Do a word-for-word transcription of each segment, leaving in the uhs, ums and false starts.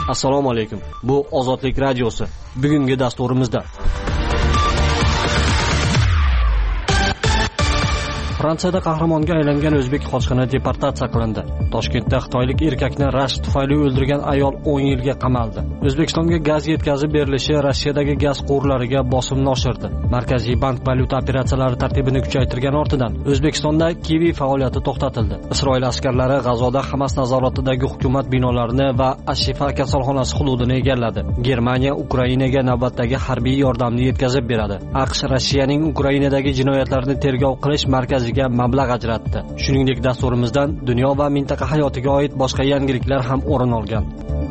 Assalomu alaykum. Bu Ozodlik radiosi. Bugungi dasturimizda Fransiyada qahramonga aylangan o'zbek qochqini deportatsiya qilindi. Toshkentda xitoylik erkakni rashk tufayli o'ldirgan ayol o'n yilga qamaldi. O'zbekistonga gaz yetkazib berilishi Rossiyadagi gaz quvurlariga bosimni oshirdi. Markaziy bank valyuta operatsiyalari tartibini kuchaytirgan ortidan O'zbekistonda kivi faoliyati to'xtatildi. Isroil askarlari G'azoda Hamas nazoratidagi hukumat binolarini va Ashifa kasalxonasi hududini egalladi. Germaniya Ukrainaga navbatdagi harbiy yordamni yetkazib beradi. AQSh Rossiyaning Ukrainadagi jinoyatlarni tergov qilish markaziga mablag' ajratdi. Shuningdek, dasturimizdan dunyo va mintaqa hayotiga oid boshqa yangiliklar ham o'rin olgan.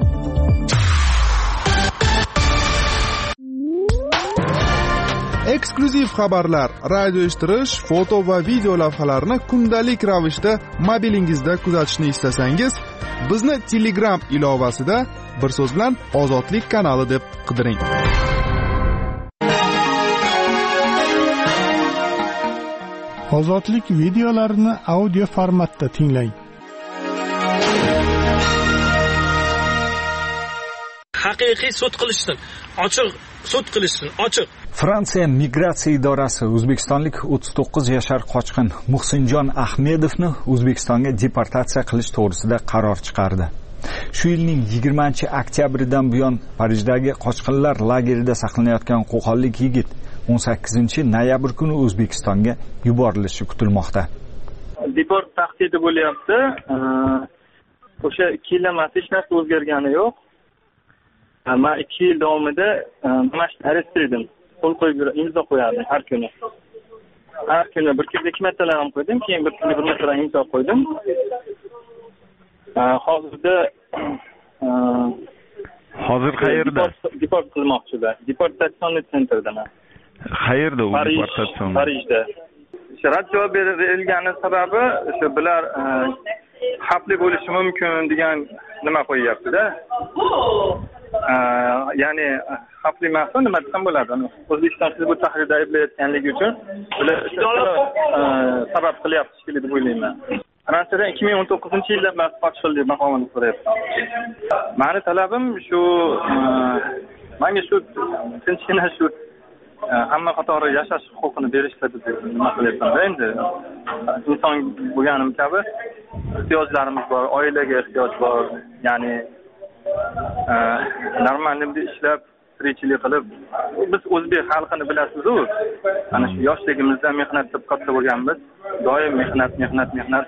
Eksklyuziv xabarlar, radio eshittirish, foto va video lavhalarni kundalik ravishda mobilingizda kuzatishni istasangiz, bizni Telegram ilovasida bir so'z bilan Ozodlik kanali deb qidiring. Ozodlik videolarini audio formatda tinglang. Haqiqiy sud qilishsin, ochiq sud qilishsin, ochiq. Fransiya migratsiya idorasi o'zbekistonlik o'ttiz to'qqiz yashar qochqin Muhsinjon Ahmedovni O'zbekistonga deportatsiya qilish to'g'risida qaror chiqardi. Shu yilning yigirmanchi oktyabridan buyon Parijdagi qochqinlar lagerida saqlanayotgan qo'qonlik yigit o'n sakkizinchi noyabr kuni O'zbekistonga yuborilishi kutilmoqda. Deport tahdidi bo'lyapti. O'sha ikki yil emas, hech narsa o'zgargani yo'q. Men ikki yil davomida mana shu arest edim. Qo'l qo'yib imzo qo'yardim har kuni. Har kuni bir kunda ikki martalar ham qo'ydim, keyin bir kunda bir martalar imzo qo'ydim. Hozirda hozir qayerda? Deport qilmoqchilar. Deportatsion sentrdaman. Qayerda u deportatsion? Parijda. Rad javob berilgani sababi o'sha bular xavfli bo'lishi mumkin degan nima qo'yyapti-da. Ya'ni xavfli emas, nima desam bo'ladi? O'zbekiston sizni bu tahrirda ayblayotganligi uchun bular sabab qilyapti shekilli deb o'ylayman. Fransiyada ikki ming o'n to'qqizinchi yilda mas qochqin deb maqomini so'rayapman. Meni talabim shu, menga shu tinchgina shu hamma qatori yashash huquqini berishlar deb nima qilyapman. Endi inson bo'lganim kabi ehtiyojlarimiz bor, oilaga ehtiyoj bor. Ya'ni normallikda ishlab, tirikchilik qilib, biz o'zbek xalqini bilasiz-ku. Ana shu yoshligimizda mehnat qilib katta bo'lganmiz. Doim mehnat, mehnat, mehnat.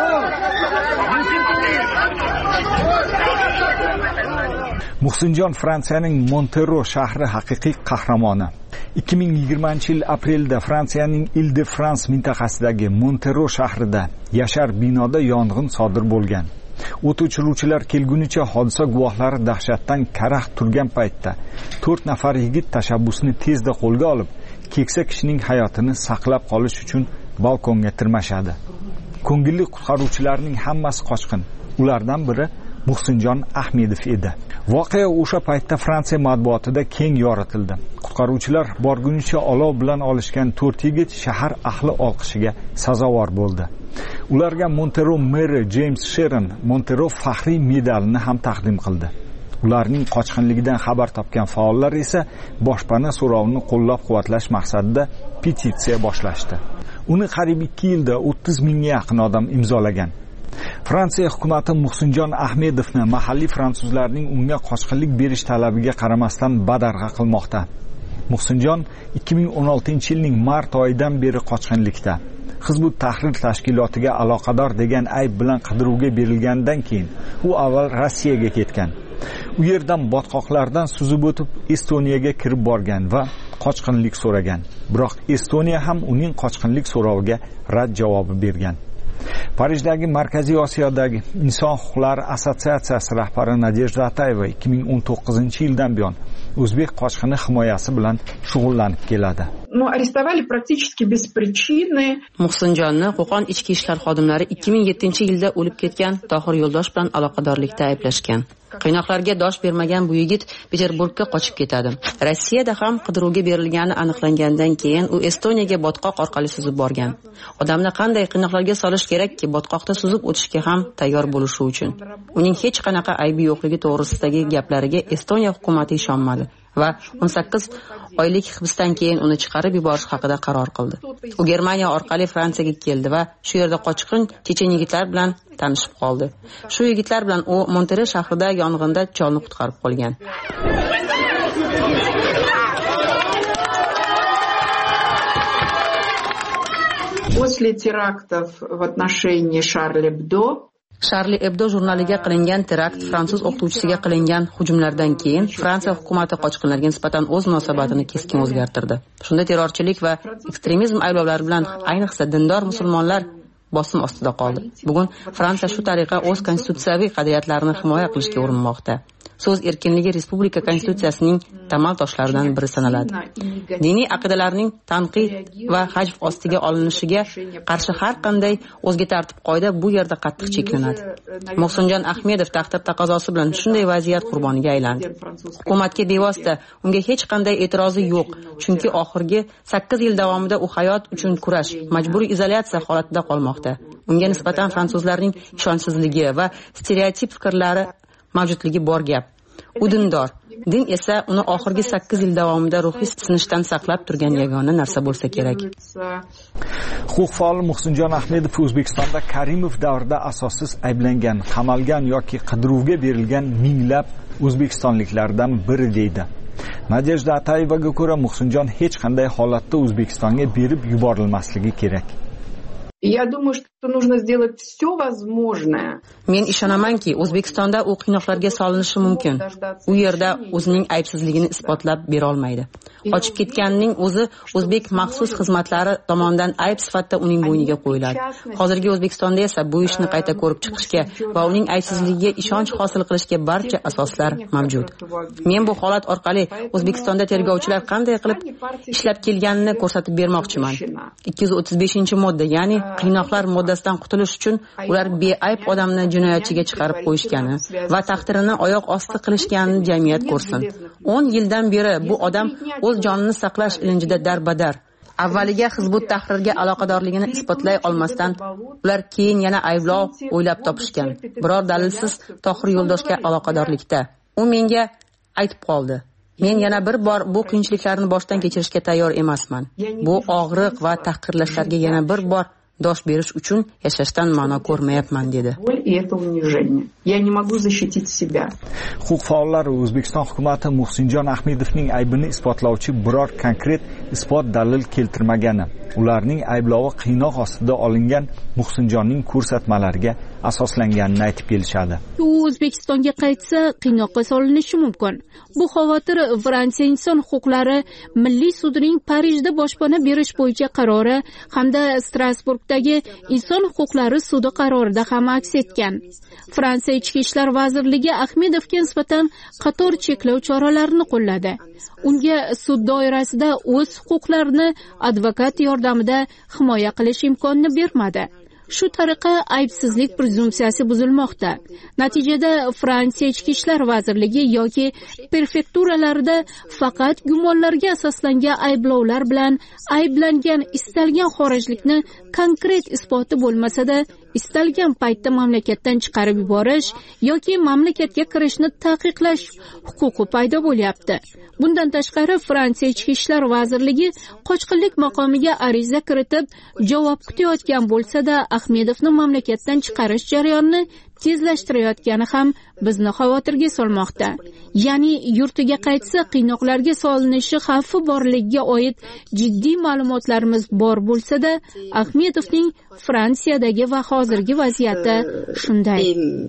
Muhsinjon Fransiyaning Montero shahri haqiqiy qahramoni. ikki ming yigirmanchi yil aprelda Fransiyaning Ile-de-France mintaqasidagi Montero shahrida yashar binoda yong'in sodir bo'lgan. O't o'chiruvchilar kelgunicha hodisa guvohlari dahshatdan karaxt turgan paytda to'rt nafar yigit tashabbusni tezda qo'lga olib, keksa kishining hayotini saqlab qolish uchun balkonga tirmashadi. Ko'ngilli qutqaruvchilarning hammasi qochqin. Ulardan biri Muhsinjon Ahmedov edi. Voqea o'sha paytda Fransiya matbuotida keng yoritildi. Qutqaruvchilar borgunicha olov bilan olishgan to'rt yigit shahar ahli olqishiga sazovor bo'ldi. Ularga Montero meri James Sheron Montero faxriy medalini ham taqdim qildi. Ularning qochqinligidan xabar topgan faollar esa boshpana so'rovini qo'llab-quvvatlash maqsadida petitsiya boshlashdi. Uni qariyb ikki yilda o'ttiz mingga yaqin odam imzolagan. Fransiya hukumati Muhsinjon Ahmedovni mahalliy fransuzlarning unga qochqinlik berish talabiga qaramasdan badarg'a qilmoqda. Muhsinjon ikki ming o'n oltinchi yilning mart oyidan beri qochqinlikda. Hizbut Tahrir tashkilotiga aloqador degan ayb bilan qidiruvga berilgandan keyin u avval Rossiyaga ketgan. U yerdan botqoqlardan suzib o'tib Estoniyaga kirib borgan va qochqinlik so'ragan. Biroq Estoniya ham uning qochqinlik so'roviga rad javobi bergan. Parijdagi Markaziy Osiyodagi Inson huquqlari assotsiatsiyasi rahbari Nadejda Atayeva ikki ming o'n to'qqizinchi yildan buyon o'zbek qochqini himoyasi bilan shug'ullanib keladi. Ну, арестовали практически без причины. Muhsinjonni Qo'qon ichki ishlar xodimlari ikki ming yettinchi yilda o'lib ketgan Tohir Yo'ldosh bilan aloqadorlikda ayblashgan. Qiynoqlarga dosh bermagan bu yigit Peterburgga qochib ketadi. Rossiyada ham qidiruvga berilgani aniqlangandan keyin u Estoniyaga botqoq orqali suzib borgan. Odamni qanday qiynoqlarga solish kerakki, botqoqda suzib o'tishga ham tayyor bo'lishi uchun. Uning hech qanaqa aybi yo'qligi to'g'risidagi gaplariga Estoniya hukumatı ishonmadi va o'n sakkiz oylik hibsdan keyin uni chiqarib yuborish haqida qaror qildi. U Germaniya orqali Fransiyaga keldi va shu yerda qochqin chechen yigitlar bilan tanishib qoldi. Shu yigitlar bilan u Montere shahrida yong'inda cholni qutqarib qolgan. После терактов в отношении Шарли Эбдо Charlie Hebdo jurnaliga qilingan terakt, fransuz o'qituvchisiga qilingan hujumlardan keyin Fransiya hukumati qochqinlarga nisbatan o'z munosabatini keskin o'zgartirdi. Shunda terrorchilik va ekstremizm ayblovlari bilan ayniqsa dindor musulmonlar bosim ostida qoldi. Bugun Fransiya shu tariqa o'z konstitutsiyaviy qadriyatlarini himoya qilishga urinmoqda. So'z erkinligi respublika konstitutsiyasining tamal toshlaridan biri sanaladi. Diniy aqidalarning tanqid va hajv ostiga olinishiga qarshi har qanday o'zga tartib-qoida bu yerda qattiq cheklanadi. Muhsinjon Ahmedov taqdir taqozosi bilan shunday vaziyat qurboniga aylandi. Hukumatga bevosita unga hech qanday e'tirozi yo'q, chunki oxirgi sakkiz yil davomida u hayot uchun kurash, majburiy izolyatsiya holatida qolmoqda. Unga nisbatan fransuzlarning ishonchsizligi va stereotip fikrlari mavjudligi bor gap. U dindor. Din esa uni oxirgi sakkiz yil davomida ruhiy sinishdan saqlab turgan yagona narsa bo'lsa kerak. Huquq faoli Muhsinjon Ahmedov O'zbekistonda Karimov davrida asossiz ayblangan, qamalgan yoki qidiruvga berilgan minglab o'zbekistonliklardan biri deydi. Nadejda Atayevaga ko'ra Muhsinjon hech qanday holatda O'zbekistonga berib yuborilmasligi kerak. Я думаю, что нужно сделать все возможное. Men ishonamanki, O'zbekistonda u qiynoqlarga solinishi mumkin. U yerda o'zining aybsizligini isbotlab bera olmaydi. Qochib ketganining o'zi o'zbek maxsus xizmatlari tomonidan ayb sifatida uning bo'yniga qo'yiladi. Hozirgi O'zbekistonda esa bu ishni qayta ko'rib chiqishga va uning aybsizligiga ishonch hosil qilishga barcha asoslar mavjud. Men bu holat orqali O'zbekistonda tergovchilar qanday qilib ishlab kelganini ko'rsatib bermoqchiman. ikki yuz o'ttiz beshinchi modda, ya'ni qiynoqlar moddasidan qutulish uchun ular beayb odamni jinoyatchiga chiqarib qo'yishgani va taqdirini oyoq osti qilishganini jamiyat ko'rsin. o'n yildan beri bu odam o'z jonini saqlash ilinjida darbadar. Avvaliga Hizbut Tahrirga aloqadorligini isbotlay olmasdan, ular keyin yana ayblov o'ylab topishgan. Biror dalilsiz Tohir Yo'ldoshga aloqadorlikda. U menga aytib qoldi: Men yana bir bor bu qiyinchiliklarni boshdan kechirishga tayyor emasman. Bu og'riq va tahqirlashlarga yana bir bor dosh berish uchun yashashdan ma'no ko'rmayapman dedi. Huquq faollari O'zbekiston hukumati Muhsinjon Ahmedovning aybini isbotlovchi biror konkret isbot dalil keltirmagani, ularning ayblovi qiynoq ostida olingan Muhsinjonning ko'rsatmalariga asoslanganini aytib kelishadi. U O'zbekistonga qaytsa qiynoqqa solinishi mumkin. Bu xavotir Fransiya inson huquqlari milliy sudining Parijda boshpana berish bo'yicha qarori hamda Strasburgdagi inson huquqlari sudi qarorida ham aks etgan. Fransiya ichki ishlar vazirligi Ahmedovga nisbatan qator cheklov choralarini qo'lladi. Unga sud doirasida o'z huquqlarini advokat yordamida himoya qilish imkonini bermadi. Shu tariqa aybsizlik prezumpsiyasi buzilmoqda. Natijada Fransiya ichki ishlar vazirligi yoki prefekturalarida faqat gumonlarga asoslangan ayblovlar bilan ayblangan istalgan xorijlikni konkret isboti bo'lmasa-da, istalgan paytda mamlakatdan chiqarib yuborish yoki mamlakatga kirishni taqiqlash huquqi paydo bo'lyapti. Bundan tashqari Fransiya ichki ishlar vazirligi qochqinlik maqomiga ariza kiritib javob kutayotgan bo'lsa-da, Ahmedovni mamlakatdan chiqarish jarayonini tezlashtirayotgani ham bizni xavotirga solmoqda. Ya'ni yurtiga qaytsa qiynoqlarga solinishi xavfi borligiga oid jiddiy ma'lumotlarimiz bor bo'lsa-da, Ahmedovning Fransiyadagi va hozirgi vaziyati shunday.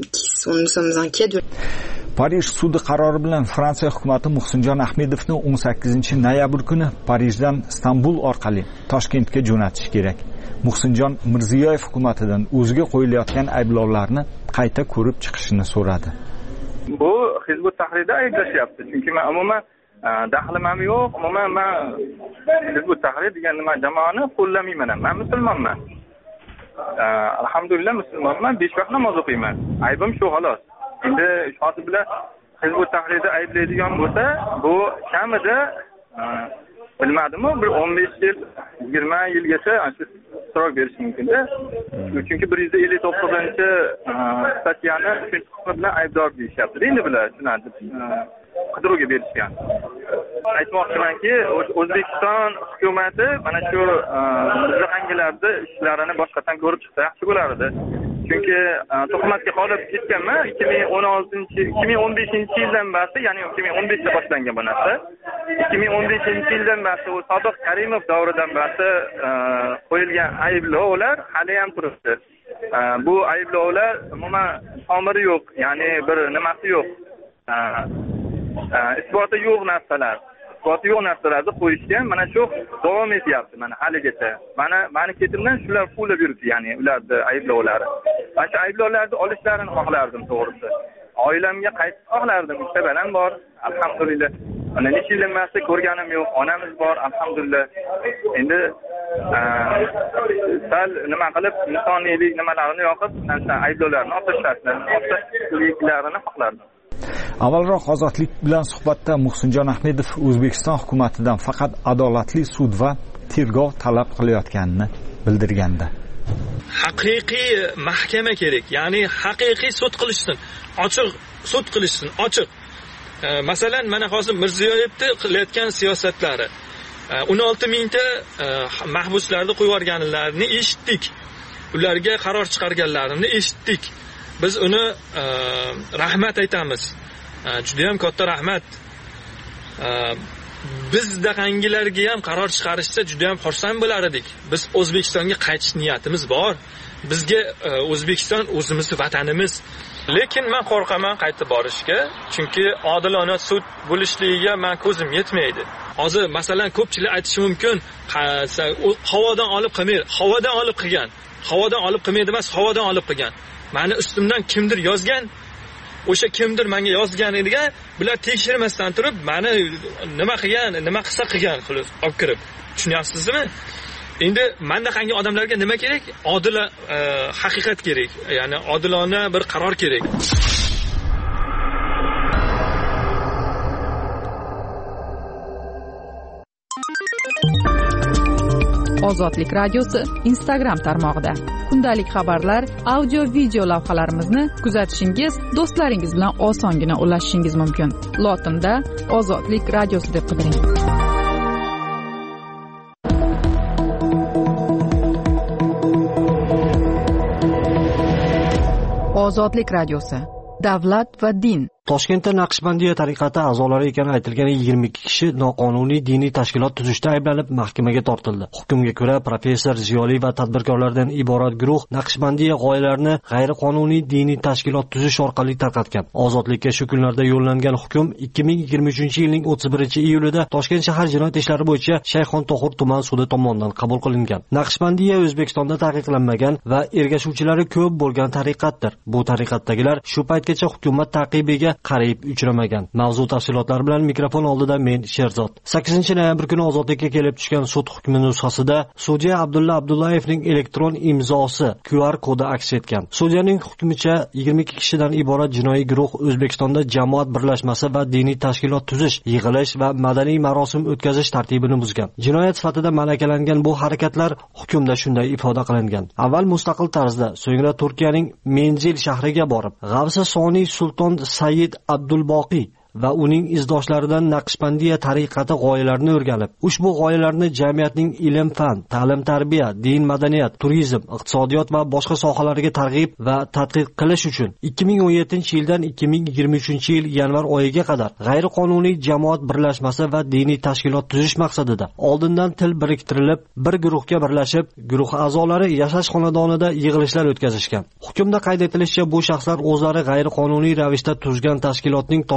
Parij sudi qarori bilan Fransiya hukumati Muhsinjon Ahmedovni o'n sakkizinchi noyabr kuni Parijdan Istanbul orqali Toshkentga jo'natish kerak. Muhsinjon Mirziyoyev hukumatidan o'ziga qo'yilayotgan ayblovlarni qayta ko'rib chiqishini so'radi. Bu Hizbut Tahrirda ayblashyapti. Chunki men umuman daxlim ham yo'q. Umuman men Hizb ut-Tahrir degan nima jamoani qo'llamayman. Men musulmonman. Alhamdulillah musulmonman, besh vaqt namoz o'qiyman. Aybim shu xolos. Endi hozir bilan Hizb ut-Tahrirda ayblaydigan bo'lsa, bu kamida bilmadimmi, bir o'n besh yil, yigirma yilgacha srok berish mumkin-da. Chunki bir yuz ellik to'qqizinchi statyani bilan aybdor deyishyapti. Endi bular shunday qidiruvga berishgan. Aytmoqchimanki, O'zbekiston hukumati mana shu bizangilarda ishlarini boshqatdan ko'rib chiqsa yaxshi bo'lardi. Chunki tuhmatga qolib ketganman ikki ming o'n oltinchi ikki ming o'n beshinchi yildan boshlab, ya'ni ikki ming o'n beshda boshlangan bu narsa. ikki ming o'n beshinchi yildan boshlab u Sodiq Karimov davridan boshlab qo'yilgan ayblovlar hali ham turibdi. Bu ayblovlar umuman tomiri yo'q, ya'ni bir nimasi yo'q. Isboti yo'q narsalar. Isboti yo'q narsalarni qo'yishgan mana shu davom etyapti mana haligacha. Mana meni ketimdan shular qo'llab yuribdi, ya'ni ularni ayblovlari. Mana shu ayblovlarni olishlarini xohlardim to'g'risi. Oilamga qaytib xohlardim. Ikkita balam bor, alhamdulillah. Mana necha yildan beri ko'rganim yo'q, onamiz bor, alhamdulillah. Endi sal nima qilib insoniylik nimalarini yoqib, mana ayblovlarni olib tashlashni xohlardim. Avvalroq Ozodlik bilan suhbatda Muhsinjon Ahmedov O'zbekiston hukumatidan faqat adolatli sud va tergov talab qilayotganini bildirgandi. Haqiqiy mahkama kerak, ya'ni haqiqiy sud qilishsin, ochiq sud qilishsin, ochiq. Masalan, mana hozir Mirziyoyevning qilayotgan siyosatlari o'n olti mingta mahbuslarni qo'yib yuborganlarini eshitdik. Ularga qaror chiqarganlarini eshitdik. Biz uni rahmat aytamiz. Juda ham katta rahmat. Biz daqangilarga ham qaror chiqarishsa juda ham xursand bo'lar edik. Biz O'zbekistonga qaytish niyatimiz bor. Bizga O'zbekiston o'zimizning vatanimiz. Lekin men qo'rqaman qaytib borishga, chunki odilona sud bo'lishligiga men ko'zim yetmaydi. Hozir masalan ko'pchilik aytishi mumkin, havodan olib qilmaydi, havodan olib qilgan. Havodan olib qilmaydi emas, havodan olib qilgan. Meni ustimdan kimdir yozgan, o'sha kimdir menga yozganiga bular tekshirmasdan turib, meni nima qilgan, nima qilsa qilgan qilib olib kirib. Tushunyapsizmi? Endi menda qanday odamlarga nima kerak? Odil haqiqat kerak. Ya'ni odilona bir qaror kerak. Ozodlik radiosi Instagram tarmog'ida kundalik xabarlar, audio video lavhalarimizni kuzatishingiz, do'stlaringiz bilan osongina ulashishingiz mumkin. Lotinda Ozodlik radiosi deb qidiring. Ozodlik radiosi, davlat va din. Toshkentda Naqshbandiya tariqati a'zolari ekani aytilgan yigirma ikki kishi noqonuniy diniy tashkilot tuzishda ayblanib mahkamaga tortildi. Hukmga ko'ra professor, ziyoli va tadbirkorlardan iborat guruh Naqshbandiya g'oyalarini g'ayriqonuniy diniy tashkilot tuzish orqali tarqatgan. Ozodlikka shu kunlarda yo'llangan hukm ikki ming yigirma uchinchi yilning o'ttiz birinchi iyulida Toshkent shahar jinoyat ishlari bo'yicha Shayxontohur tuman sudi tomonidan qabul qilingan. Naqshbandiya O'zbekistonda taqiqlanmagan va ergashuvchilari ko'p bo'lgan tariqatdir. Bu tariqatdagilar shu paytgacha hukumat taqibiga qarib uchramagan. Mavzu tafsilotlari bilan mikrofon oldida men Sherzod. sakkizinchi noyabr kuni ozodlikka kelib tushgan sud hukmi nusxasida sudya Abdulla Abdullayevning elektron imzosi Q R kodi aks etgan. Sudyaning hukmicha yigirma ikki kishidan iborat jinoiy guruh O'zbekistonda jamoat birlashmasi va diniy tashkilot tuzish, yig'ilish va madaniy marosim o'tkazish tartibini buzgan. Jinoyat sifatida malakalangan bu harakatlar hukmda shunday ifoda qilingan. Avval mustaqil tarzda, so'ngra Turkiyaning Menzil shahriga borib, G'avsi Soniy Sulton Sayyid Abdulboqiy va uning izdoshlaridan Naqshbandiya tariqati g'oyalarini o'rganib, ushbu g'oyalarni jamiyatning ilm-fan, ta'lim-tarbiya, din, madaniyat, turizm, iqtisodiyot va boshqa sohalarga targ'ib va tadqiq qilish uchun ikki ming o'n yettinchi yildan ikki ming yigirma uchinchi yil yanvar oyiga qadar g'ayriqonuniy jamoat birlashmasi va diniy tashkilot tuzish maqsadida oldindan til biriktirilib, bir guruhga birlashib, guruh a'zolari yashash xonadonida yig'ilishlar o'tkazishgan. Hukmda qayd etilishicha, bu shaxslar o'zlari g'ayriqonuniy ravishda tuzgan tashkilotning Toshkent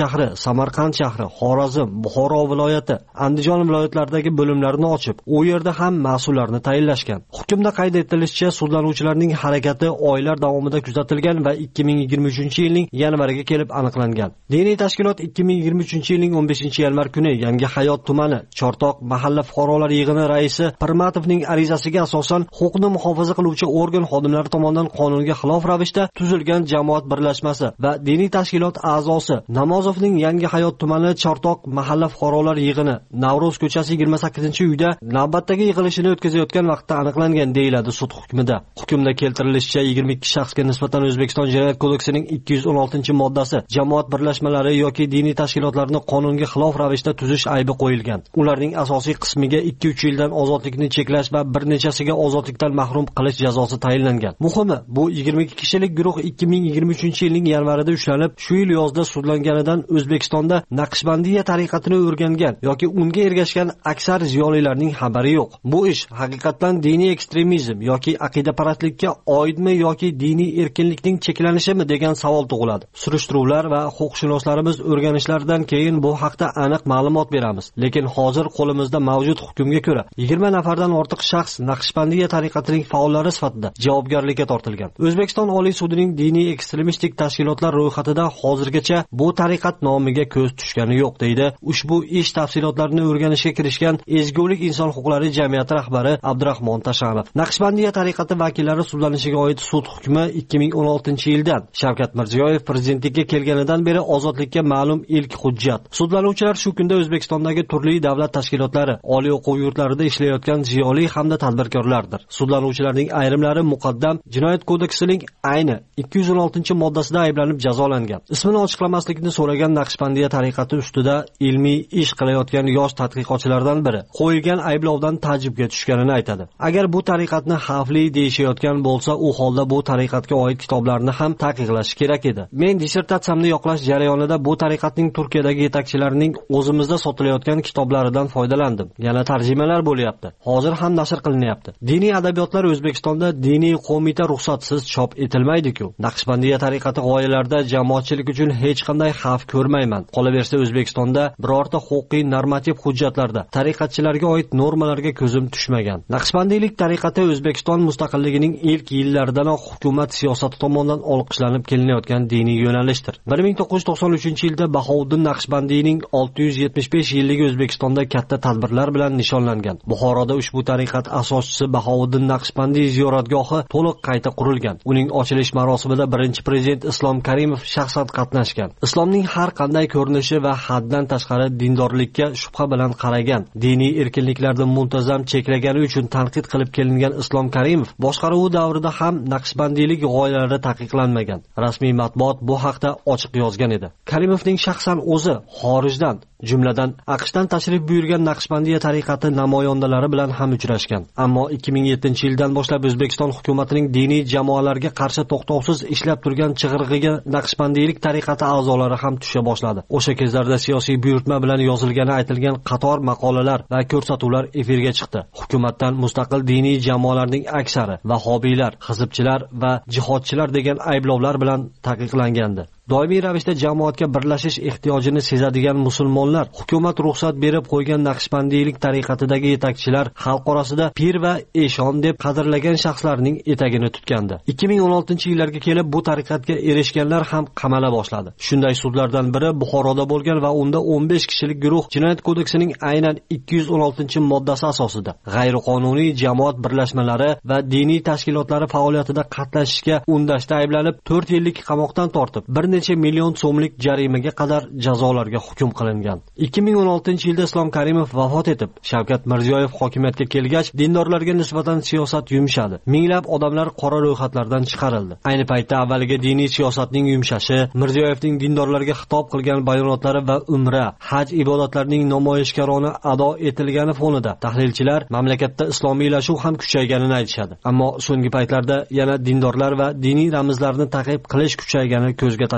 shahri, Samarqand shahri, Xorazm, Buxoro viloyati, Andijon viloyatlaridagi bo'limlarini ochib, u yerda ham mas'ullarni tayinlashgan. Hukmda qayd etilishicha, sudlanuvchilarning harakati oylar davomida kuzatilgan va ikki ming yigirma uchinchi yilning yanvariga kelib aniqlangan. Diniy tashkilot ikki ming yigirma uchinchi yilning o'n beshinchi yanvar kuni Yangi Hayot tumani Chortoq mahalla fuqarolar yig'ini raisi Pirmatovning arizasiga asosan huquqni muhofaza qiluvchi organ xodimlari tomonidan qonunga xilof ravishda tuzilgan jamoat birlashmasi va diniy tashkilot a'zosi Namozovning Yangi Hayot tumani Chortoq mahalla fuqarolar yig'ini Navro'z ko'chasi yigirma sakkizinchi uyda navbatdagi yig'ilishini o'tkazayotgan vaqtda aniqlangan deyiladi sud hukmida. Hukmda keltirilishicha yigirma ikki shaxsga nisbatan O'zbekiston Jinoyat kodeksining ikki yuz o'n oltinchi moddasi jamoat birlashmalari yoki diniy tashkilotlarni qonunga xilof ravishda tuzish aybi qo'yilgan. Ularning asosiy qismiga ikki uch yildan ozodlikni cheklash va bir nechasiga ozodlikdan mahrum qilish jazosi tayinlangan. Muhimi, bu yigirma ikki kishilik guruh ikki ming yigirma uchinchi yilning yanvarida ushlanib, shu yil yozda sudlanganidan O'zbekistonda Naqshbandiya tariqatini o'rgangan yoki unga ergashgan aksar ziyolilarning xabari yo'q. Bu ish haqiqatan diniy ekstremizm yoki aqidaparastlikka oidmi yoki diniy erkinlikning cheklanishimi degan savol tug'iladi. Surishtiruvlar va huquqshunoslarimiz o'rganishlardan keyin bu haqda aniq ma'lumot beramiz. Lekin hozir qo'limizda mavjud hukmga ko'ra yigirma nafardan ortiq shaxs Naqshbandiya tariqatining faollari sifatida javobgarlikka tortilgan. O'zbekiston Oliy sudining diniy ekstremistik tashkilotlar ro'yxatida hozirgacha bu tariqat nomiga ko'z tushgani yo'q deydi ushbu ish tafsilotlarini o'rganishga kirishgan Ezgulik inson huquqlari jamiyati rahbari Abdurahmon Tashanov. Naqshbandiya tariqati vakillari sudlanishiga oid sud hukmi ikki ming o'n oltinchi yildan Shavkat Mirziyoyev prezidentlikka kelganidan beri ozodlikka ma'lum ilk hujjat. Sudlanuvchilar shu kunda O'zbekistondagi turli davlat tashkilotlari, oliy o'quv yurtlarida ishlayotgan ziyoli hamda tadbirkorlardir. Sudlanuvchilarning ayrimlari muqaddam Jinoyat kodeksining ayni ikki yuz o'n oltinchi moddasida ayblanib jazolangan. Ismini ochiqlamaslikni so'ragan Naqshbandiya tariqati ustida ilmiy ish qilayotgan yosh tadqiqotchilardan biri qo'yilgan ayblovdan ta'jibga tushganini aytadi. Agar bu tariqatni xavfli deyishayotgan bo'lsa, u holda bu tariqatga oid kitoblarni ham taqiqlash kerak edi. Men dissertatsiyamni yoqlash jarayonida bu tariqatning Turkiyadagi yetakchilarining o'zimizda sotilayotgan kitoblaridan foydalandim. Yana tarjimalar bo'lyapti. Hozir ham nashr qilinyapti. Diniy adabiyotlar O'zbekistonda diniy qo'mita ruxsatsiz chop etilmaydi-ku. Naqshbandiya tariqati g'oyalarida jamoatchilik uchun hech qanday xavf ko'rmayman. Qolaversa O'zbekistonda birorta huquqiy normativ hujjatlarda tariqatchilarga oid normalarga ko'zim tushmagan. Naqshbandiylik tariqati O'zbekiston mustaqilligining ilk yillaridanoq hukumat siyosati tomonidan olqishlanib kelinayotgan diniy yo'nalishdir. bir ming to'qqiz yuz to'qson uchinchi yilda Bahouddin Naqshbandiyning olti yuz yetmish besh yilligi O'zbekistonda katta tadbirlar bilan nishonlangan. Buxoroda ushbu tariqat asoschisi Bahouddin Naqshbandiy ziyoratgohi to'liq qayta qurilgan. Uning ochilish marosimida birinchi prezident Islom Karimov shaxsan qatnashgan. Islomning har qanday ko'rinishi va haddan tashqari dindorlikka shubha bilan qaragan, diniy erkinliklarni muntazam cheklagani uchun tanqid qilib kelingan Islom Karimov boshqaruvi davrida ham Naqshbandiylik g'oyalari taqiqlanmagan. Rasmiy matbuot bu haqda ochiq yozgan edi. Karimovning shaxsan o'zi xorijdan, jumladan AQShdan tashrif buyurgan Naqshbandiya tariqati namoyandalari bilan ham uchrashgan. Ammo ikki ming yettinchi yildan boshlab O'zbekiston hukumatining diniy jamoalarga qarshi to'xtovsiz ishlab turgan chig'irig'iga Naqshbandiylik tariqati a'zolari ham tusha boshladi. O'sha kezlarda siyosiy buyurtma bilan yozilgani aytilgan qator maqolalar va ko'rsatuvlar efirga chiqdi. Hukumatdan mustaqil diniy jamoalarning aksari vahobiylar, hizbchilar va jihodchilar degan ayblovlar bilan taqiqlangandi. Doimiy ravishda jamoatga birlashish ehtiyojini sezadigan musulmonlar hukumat ruxsat berib qo'ygan Naqshbandiylik tariqatidagi yetakchilar xalq orasida pir va eshon deb qadrlagan shaxslarning etagini tutgandi. ikki ming o'n oltinchi yillarga kelib bu tariqatga erishganlar ham qamala boshladi. Shunday sudlardan biri Buxoroda bo'lgan va unda o'n besh kishilik guruh Jinoyat kodeksining aynan ikki yuz o'n oltinchi moddasi asosida g'ayriqonuniy jamoat birlashmalari va diniy tashkilotlari faoliyatida qatnashishga undashda ayblanib to'rt yillik qamoqdan tortib bir necha million so'mlik jarimaga qadar jazolarga hukm qilingan. ikki ming o'n oltinchi yilda Islom Karimov vafot etib, Shavkat Mirziyoyev hokimiyatga kelgach, dindorlarga nisbatan siyosat yumshadi. Minglab odamlar qora ro'yxatlardan chiqarildi. Ayni paytda avvaliga diniy siyosatning yumshashi, Mirziyoyevning dindorlarga xitob qilgan bayonotlari va umra, haj ibodatlarining namoyishkorona ado etilgani fonida tahlilchilar mamlakatda islomiylashuv ham kuchayganini aytishadi. Ammo so'nggi paytlarda yana dindorlar va diniy ramzlarni ta'qib qilish kuchaygani ko'zga tashlanadi.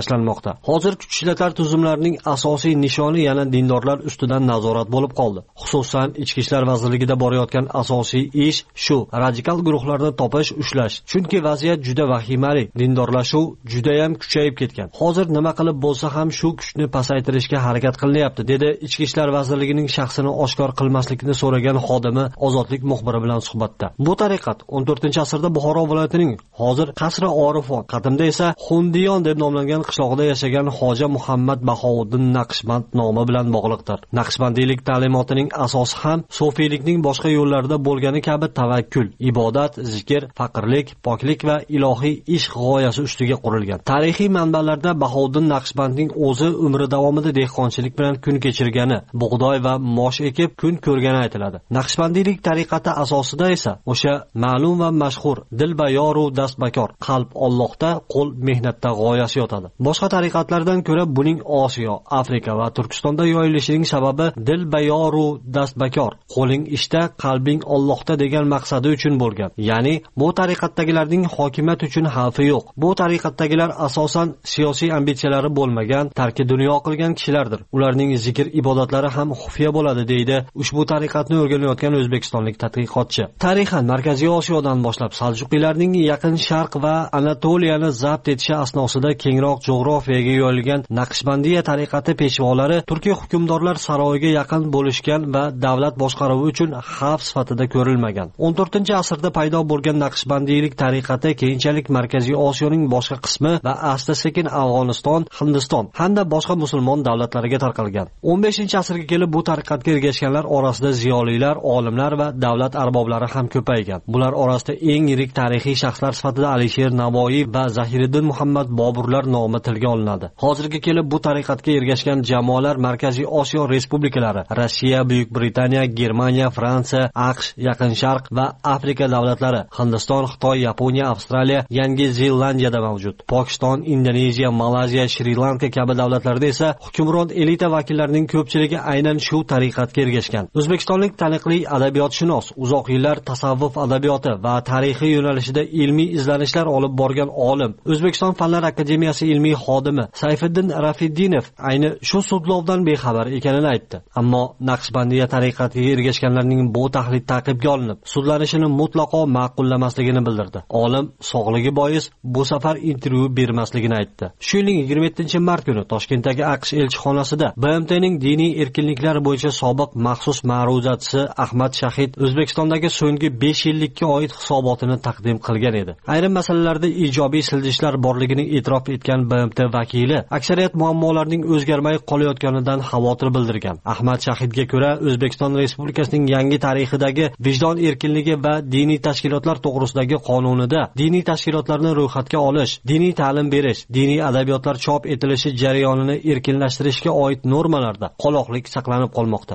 tashlanmoqda. Hozir kuch ishlatlar tuzumlarining asosiy nishoni yana dindorlar ustidan nazorat bo'lib qoldi. Xususan, Ichki ishlar vazirligida borayotgan asosiy ish shu: radikal guruhlarni topish, ushlash. Chunki vaziyat juda vahimali, dindorlashuv juda ham kuchayib ketgan. Hozir nima qilib bo'lsa ham shu kuchni pasaytirishga harakat qilinyapti, dedi Ichki ishlar vazirligining shaxsini oshkor qilmaslikni so'ragan xodimi Ozodlik muxbiri bilan suhbatda. Bu tariqat o'n to'rtinchi asrda Buxoro viloyatining hozir Qasri Orifon, qadimda esa Xundiyon deb nomlangan qishloqda yashagan Xoja Muhammad Bahovuddin Naqshband nomi bilan bog'liqdir. Naqshbandiylik ta'limotining asosi ham sufiylikning boshqa yo'llarida bo'lgani kabi tavakkul, ibodat, zikr, faqirlik, poklik va ilohiy ishq g'oyasi ustiga qurilgan. Tarixiy manbalarda Bahovuddin Naqshbandning o'zi umri davomida dehqonchilik bilan kun kechirgani, bug'doy va mosh ekib kun ko'rgani aytiladi. Naqshbandiylik tariqati asosida esa o'sha ma'lum va mashhur dilbayoru dastbakor, qalb Allohda, qo'l mehnatda g'oyasi yotadi. Boshqa tariqatlardan ko'ra buning Osiyo, Afrika va Turkistonda yoyilishining sababi dilbayoru dastbakor, qo'ling ishda, qalbing Allohda degan maqsadi uchun bo'lgan. Ya'ni bu tariqatdagilarning hokimiyat uchun xavfi yo'q. Bu tariqatdagilar asosan siyosiy ambitsiyalari bo'lmagan, tarki dunyo qilgan kishilardir. Ularning zikr ibodatlari ham xufiya bo'ladi, deydi ushbu tariqatni o'rganayotgan o'zbekistonlik tadqiqotchi. Tarixan Markaziy Osiyodan boshlab Saljuqiylarning Yaqin Sharq va Anatoliyani zabt etishi asnosida kengroq jo'g'rofiyaga yoyilgan Naqshbandiya tariqati peshvolari Turkiya hukmdorlar saroyiga yaqin bo'lishgan va davlat boshqaruvi uchun xavf sifatida ko'rilmagan. o'n to'rtinchi asrda paydo bo'lgan Naqshbandiylik tariqati keyinchalik Markaziy Osiyoning boshqa qismi va asta-sekin Afg'oniston, Hindiston hamda boshqa musulmon davlatlariga tarqalgan. o'n beshinchi asrga kelib bu tariqatga ergashganlar orasida ziyolilar, olimlar va davlat arboblari ham ko'paygan. Bular orasida eng yirik tarixiy shaxslar sifatida Alisher Navoiy va Zahiriddin Muhammad Boburlar nomi tilga olinadi. Hozirga kelib bu tariqatga ergashgan jamoalar Markaziy Osiyo respublikalari, Rossiya, Buyuk Britaniya, Germaniya, Fransiya, AQSh, Yaqin Sharq va Afrika davlatlari, Hindiston, Xitoy, Yaponiya, Avstraliya, Yangi Zelandiyada mavjud. Pokiston, Indoneziya, Malayziya, Shri-Lanka kabi davlatlarda esa hukmron elita vakillarining ko'pchiligi aynan shu tariqatga ergashgan. O'zbekistonlik taniqli adabiyotshunos, uzoq yillar tasavvuf adabiyoti va tarixiy yo'nalishida ilmiy izlanishlar olib borgan olim, O'zbekiston Fanlar akademiyasi ilmiy xodimi Sayfiddin Rafiddinov ayni shu sudlovdan bexabar ekanini aytdi. Ammo Naqshbandiya tariqatiga ergashganlarning bu tahlil ta'qibga olinib, sudlanishini mutlaqo ma'qullamasligini bildirdi. Olim sog'ligi bois bu safar intervyu bermasligini aytdi. Shu yilning yigirma yettinchi mart kuni Toshkentdagi AQSh elchixonasida B M T'ning diniy erkinliklar bo'yicha sobiq maxsus ma'ruzachisi Ahmad Shahid O'zbekistondagi so'nggi besh yillikka oid hisobotini taqdim qilgan edi. Ayrim masalalarda ijobiy siljishlar borligini e'tirof etgan B M T vakili aksariyat muammolarning o'zgarmay qolayotganidan xavotir bildirgan. Ahmad Shahidga ko'ra, O'zbekiston Respublikasining yangi tarixidagi vijdon erkinligi va diniy tashkilotlar to'g'risidagi qonunida diniy tashkilotlarni ro'yxatga olish, diniy ta'lim berish, diniy adabiyotlar chop etilishi jarayonini erkinlashtirishga oid normalarda qoloqlik saqlanib qolmoqda.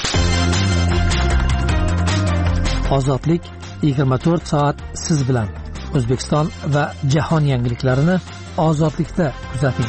Ozodlik yigirma to'rt soat siz bilan. O'zbekiston va jahon yangiliklarini ozodlikda kuzating.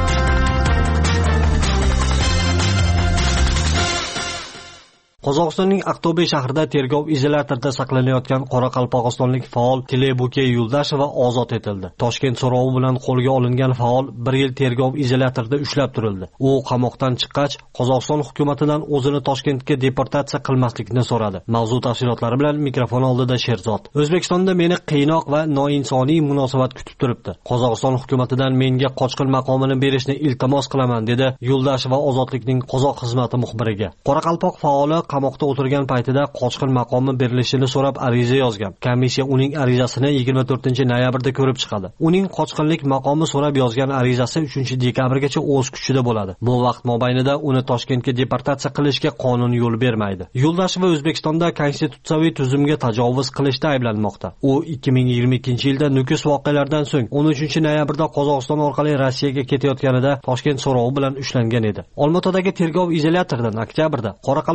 Qozog'istonning Aqto'be shahrida tergov izolyatorida saqlanayotgan qoraqalpog'istonlik faol Tilebuke Yuldasheva ozod etildi. Toshkent so'rovi bilan qo'lga olingan faol bir yil tergov izolyatorida ushlab turildi. U qamoqdan chiqqach, Qozog'iston hukumatidan o'zini Toshkentga deportatsiya qilmaslikni so'radi. Mavzu tafsilotlari bilan mikrofon oldida Sherzod. O'zbekistonda meni qiynoq va noinsoniy munosabat kutib turibdi. Qozog'iston hukumatidan menga qochqin maqomini berishni iltimos qilaman, dedi Yuldasheva Ozodlikning qozoq xizmati muxbiriga. Qoraqalpoq faoli qamoqda o'tirgan paytida qochqin maqomi berilishini so'rab ariza yozgan. Komissiya uning arizasini yigirma to'rtinchi noyabrda ko'rib chiqadi. Uning qochqinlik maqomi so'rab yozgan arizasi uchinchi dekabrgacha o'z kuchida bo'ladi. Bu vaqt mobaynida uni Toshkentga deportatsiya qilishga qonun yo'l bermaydi. Yuldasheva O'zbekistonda konstitutsiyaviy tuzumga tajovuz qilishda ayblanmoqda. U ikki ming yigirma ikkinchi yilda Nukus voqealaridan so'ng o'n uchinchi noyabrda Qozog'iston orqali Rossiyaga ketayotganida Toshkent so'rovi bilan ushlangan edi. Olmaotadagi tergov izolyatoridan oktyabrda Qoraqalpoq faol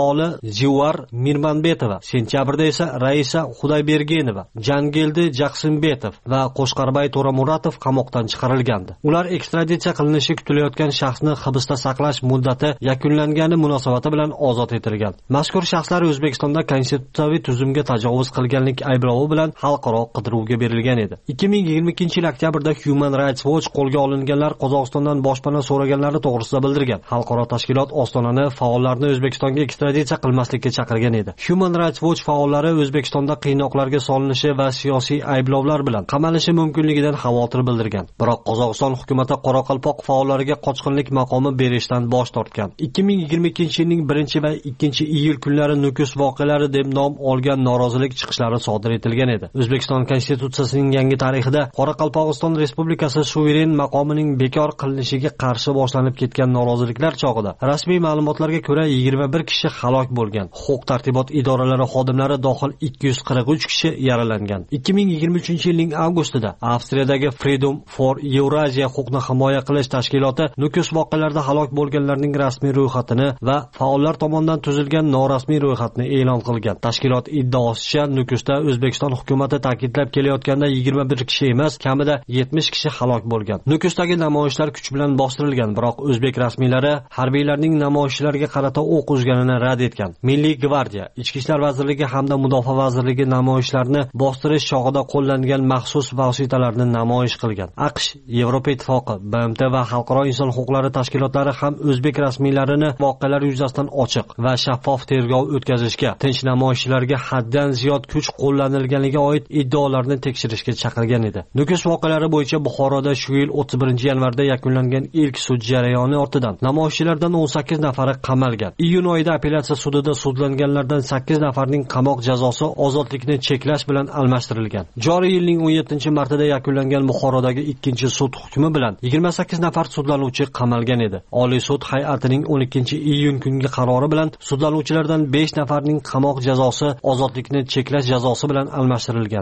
faoli Zivar Mirmanbetova, sentyabrda esa Raisa Xudoybergenova, Jangildi Jaqsimbetov va Qo'shqarbay To'ramuratov qamoqdan chiqarilgandi. Ular ekstraditsiya qilinishi kutilayotgan shaxsni hibsda saqlash muddati yakunlangani munosabati bilan ozod etilgan. Mazkur shaxslar O'zbekistonda konstitutsiyaviy tuzumga tajovuz qilganlik ayblovi bilan xalqaro qidiruvga berilgan edi. ikki ming yigirma ikkinchi yil oktyabrda Human Rights Watch qo'lga olinganlar Qozog'istondan boshpana so'raganlari to'g'risida bildirgan. Xalqaro tashkilot Ostonani faollarni O'zbekistonga ekstraditsiya qilmaslikka chaqirgan edi. Human Rights Watch faollari O'zbekistonda qiynoqlarga solinishi va siyosiy ayblovlar bilan qamalishi mumkinligidan xavotir bildirgan. Biroq Qozog'iston hukumatı Qoraqalpoq faollariga qochqinlik maqomi berishdan bosh tortgan. ikki ming yigirma ikkinchi yilning birinchi va ikkinchi iyul kunlari Nukus voqealari deb nom olgan norozilik chiqishlari sodir etilgan edi. O'zbekiston konstitutsiyasining yangi tarixida Qoraqalpog'iston Respublikasi suveren maqomining bekor qilinishiga qarshi boshlanib ketgan noroziliklar chog'ida rasmiy ma'lumotlarga ko'ra yigirma bir kishi halok bo'lgan. Huquq-tartibot idoralari xodimlari dohil ikki yuz qirq uch kishi yaralangan. ikki ming yigirma uchinchi yilning avgustida Avstriyadagi Freedom for Eurasia huquqni himoya qilish tashkiloti Nukus voqealarida halok bo'lganlarning rasmiy ro'yxatini va faollar tomonidan tuzilgan norasmiy ro'yxatni e'lon qilgan. Tashkilot iddaosicha Nukusda O'zbekiston hukumatı ta'kidlab kelayotganda yigirma bir kishi emas, kamida yetmish kishi halok bo'lgan. Nukusdagi namoyishlar kuch bilan bostirilgan, biroq o'zbek rasmiylari harbiylarning namoyishchilarga qarata o'q uzganini rad etgan. Milliy gvardiya, Ichki ishlar vazirligi hamda Mudofaa vazirligi namoyishlarni bostirish chog'ida qo'llangan maxsus vositalarni namoyish qilgan. AQSh, Yevropa Ittifoqi, B M T va xalqaro inson huquqlari tashkilotlari ham o'zbek rasmiylarini voqealar yuzasidan ochiq va shaffof tergov o'tkazishga, tinch namoyishchilarga haddan ziyod kuch qo'llanilganiga oid iddaolarni tekshirishga chaqirgan edi. Nukus voqealari bo'yicha Buxoroda shu yil o'ttiz birinchi yanvarda yakunlangan ilk sud jarayoni ortidan namoyishchilardan o'n sakkiz nafari qamalgan. Iyun oyida apellyatsiya sudida sudlanganlardan sakkiz nafarning qamoq jazosi ozodlikni cheklash bilan almashtirilgan. Joriy yilning o'n yettinchi martida yakunlangan Buxorodagi ikkinchi sud hukmi bilan yigirma sakkiz nafar sudlanuvchi qamalgan edi. Oliy sud hay'atining o'n ikkinchi iyun kungi qarori bilan sudlanuvchilardan besh nafarning qamoq jazosi ozodlikni cheklash jazosi bilan almashtirilgan.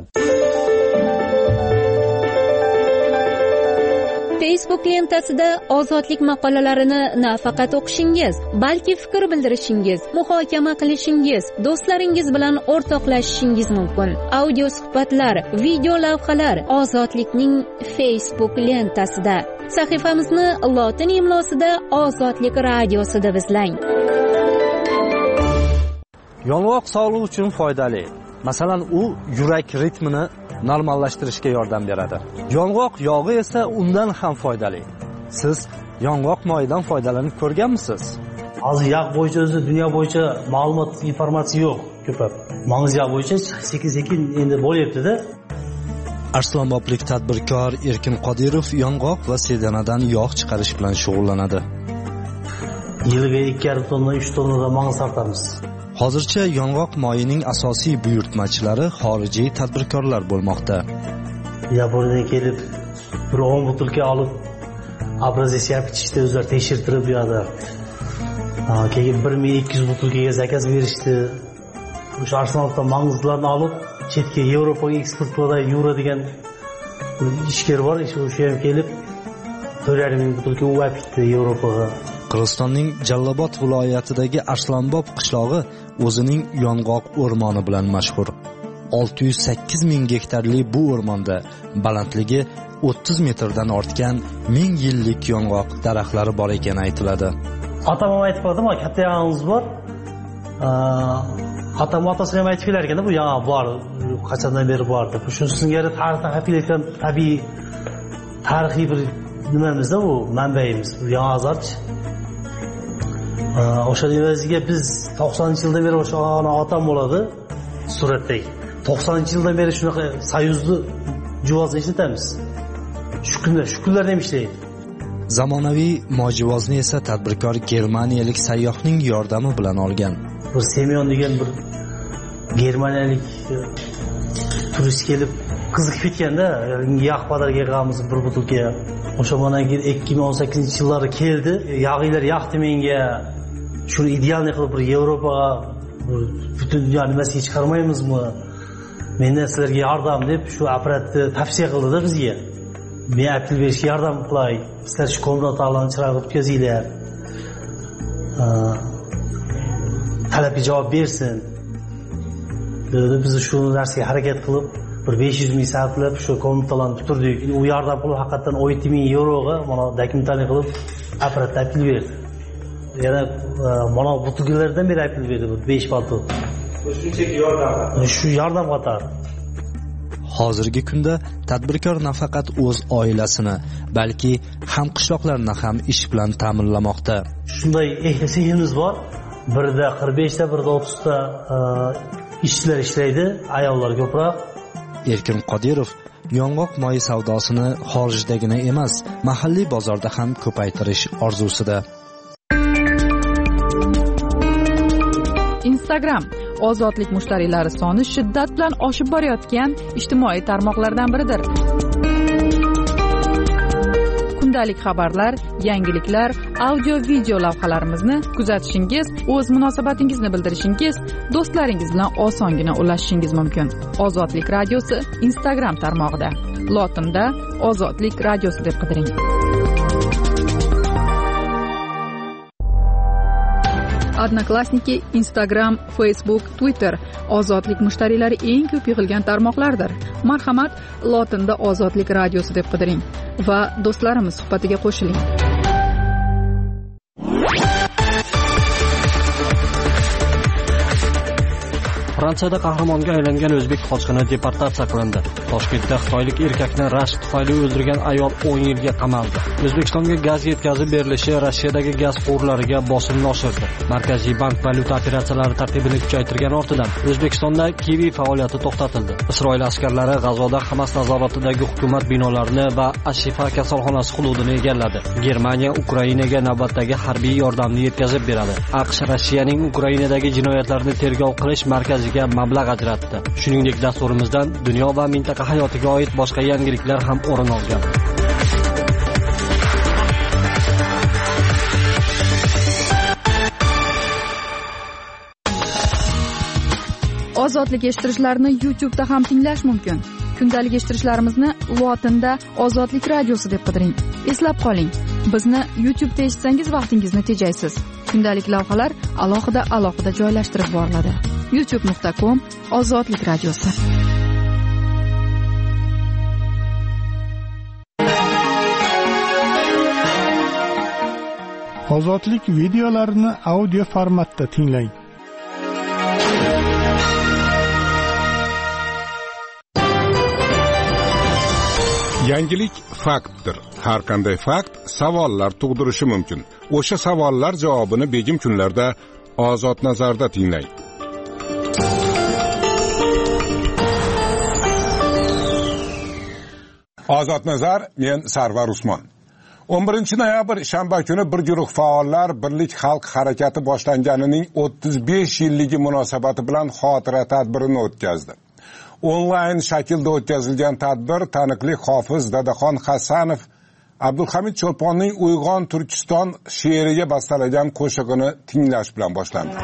Facebook lentasida ozodlik maqolalarini nafaqat o'qishingiz, balki fikr bildirishingiz, muhokama qilishingiz, do'stlaringiz bilan o'rtoqlashishingiz mumkin. Audio suhbatlar, video lavhalar ozodlikning Facebook lentasida. Sahifamizni lotin imlosida Ozodlik radiosida izlang. Yong'oq sog'liq uchun foydali. Masalan, u yurak ritmini normallashtirishga yordam beradi. Yong'oq yog'i esa undan ham foydali. Siz yong'oq moyidan foydalanib ko'rganmisiz? Hozir yog' bo'yicha o'zi dunyo bo'yicha ma'lumot, informatsiya yo'q ko'plab. Mang'iz yog' bo'yicha sekin-sekin endi bo'lyapti-da. Arslonboblik tadbirkor Erkin Qodirov yong'oq va sedanadan yog' chiqarish bilan shug'ullanadi. Yiliga ikki yarim tonna, uch tonna mang'iz tortamiz. Hozircha yong'oq moyining asosiy buyurtmachilari xorijiy tadbirkorlar bo'lmoqda. Yaponiyadan kelib, bir o'n butilka olib, obrazes yapishdi, o'zlari tekshirtirib bu yerda. Keyin bir ming ikki yuz butilkaga zakaz berishdi. O'sha Arsenaldan mang'izlarni olib, chetga Yevropaga eksport qiladi, Yura degan ishkar bor, o'sha ham kelib, to'rt yarim ming butilka o'pibdi Yevropaga. Qirg'izistonning Jallobod viloyatidagi Arslonbob qishlog'i o'zining yong'oq o'rmoni bilan mashhur. olti yuz sakkiz ming gektarli bu o'rmonda balandligi o'ttiz metrdan ortgan ming yillik yong'oq daraxtlari bor ekani aytiladi. Otam ham aytib qo'ydi, "Ma katta yong'oq bor." Otam otasi ham aytib kelar ekan, bu yong'oq bor, qachondan beri bor deb. Shu singari tarixdan qapilayotgan tabiiy tarixiy bir nimamizda bu manbayimiz, bu yong'oq. O'sha evaziga biz to'qsoninchi yildan beri o'sha otam bo'ladi suratdagi. to'qsoninchi yildan beri shunaqa soyuzni juvozda ishlatamiz. Shu kunlar, shu kunlarda ham ishlaydi. Zamonaviy mojivozni esa tadbirkor germaniyalik sayyohning yordami bilan olgan. Bir Semyon degan bir germaniyalik turist kelib qiziqib ketganda, yog' bozoriga qilamiz bir butilka. O'sha mana ikki ming o'n sakkizinchi yillari keldi. Yog'iylar yoqdi menga. Shuni idealniy qilib bir Yevropaga, butun dunyo nimasiga chiqarmaymizmi? Men sizlarga yordam deb shu apparatni tavsiya qildi-da bizga. Men apel berishga yordam qilay. Sizlar shu kommunalarni chiroqib o'tkazinglar. talabga javob bersin. Biz shu narsaga harakat qilib bir besh yuz ming sarflab shu komnatalarni bitirdik. U yordam qilib haqiqatan o'n yetti ming yevroga mana dokumentaliy qilib apparatni olib berdi. Yana mana bu tugilardan beri olib berdi bu besh palto. Shunchaki yordam. Shu yordam qatori. Hozirgi kunda tadbirkor nafaqat o'z oilasini, balki hamqishloqlarini ham ish bilan ta'minlamoqda. Shunday ehtiyojimiz bor. Birda qirq besh ta, birda o'ttiz ta ishchilar ishlaydi, ayollar ko'proq. Erkin Qodirov yong'oq moyi savdosini xorijdagina emas, mahalliy bozorda ham ko'paytirish orzusida. Instagram ozodlik mushtariylari soni shiddat bilan oshib borayotgan ijtimoiy tarmoqlardan biridir. Kundalik xabarlar, yangiliklar, audio video lavhalarimizni kuzatishingiz, o'z munosabatingizni bildirishingiz, do'stlaringiz bilan osongina ulashishingiz mumkin. Ozodlik radiosi Instagram tarmog'ida. Lotinda Ozodlik radiosi deb qidiring. Odnoklassniki, Instagram, Facebook, Twitter ozodlik mushtariylari eng ko'p yig'ilgan tarmoqlardir. Marhamat, lotinda Ozodlik radiosi deb qidiring va do'stlarimiz suhbatiga qo'shiling. Fransiyada qahramonga aylangan o'zbek qochqini deportatsiya qilindi. Toshkentda xitoylik erkakni rashk tufayli o'ldirgan ayol o'n yilga qamaldi. O'zbekistonga gaz yetkazib berilishi Rossiyadagi gaz quvurlariga bosimni oshirdi. Markaziy bank valyuta operatsiyalari tartibini kuchaytirgan ortidan O'zbekistonda kivi faoliyati to'xtatildi. Isroil askarlari G'azoda Hamas nazoratidagi hukumat binolarini va Ashifa kasalxonasi hududini egalladi. Germaniya Ukrainaga navbatdagi harbiy yordamni yetkazib beradi. AQSh Rossiyaning Ukrainadagi jinoyatlarni tergov qilish markaziga mablag' ajratdi. Shuningdek, dasturimizdan dunyo va mintaqa hayotiga oid boshqa yangiliklar ham o'rin olgan. Ozodlik eshittirishlarni YouTube da ham tinglash mumkin. Kundalik eshittirishlarimizni lotinda Ozodlik radiosi deb qidiring. Eslab qoling, bizni YouTube da eshitsangiz vaqtingizni tejaysiz. Kundalik lavhalar alohida alohida joylashtirib boriladi. youtube nuqta com Ozodlik radiosi. Ozodlik videolarini audio formatda tinglang. Yangilik faktdir. Har qanday fakt savollar tug'dirishi mumkin. O'sha savollar javobini begim kunlarda Ozod nazarda tinglang. Ozod nazar, men Sarvar Usmon. o'n birinchi noyabr shanba kuni bir guruh faollar Birlik xalq harakati boshlanganining o'ttiz besh yilligi munosabati bilan xotira tadbirini o'tkazdi. Onlayn shaklda o'tkazilgan tadbir taniqli hofiz Dadaxon Hasanov Abdulhamid Cho'lponning Uyg'on Turkiston she'riga bastalagan qo'shig'ini tinglash bilan boshlandi.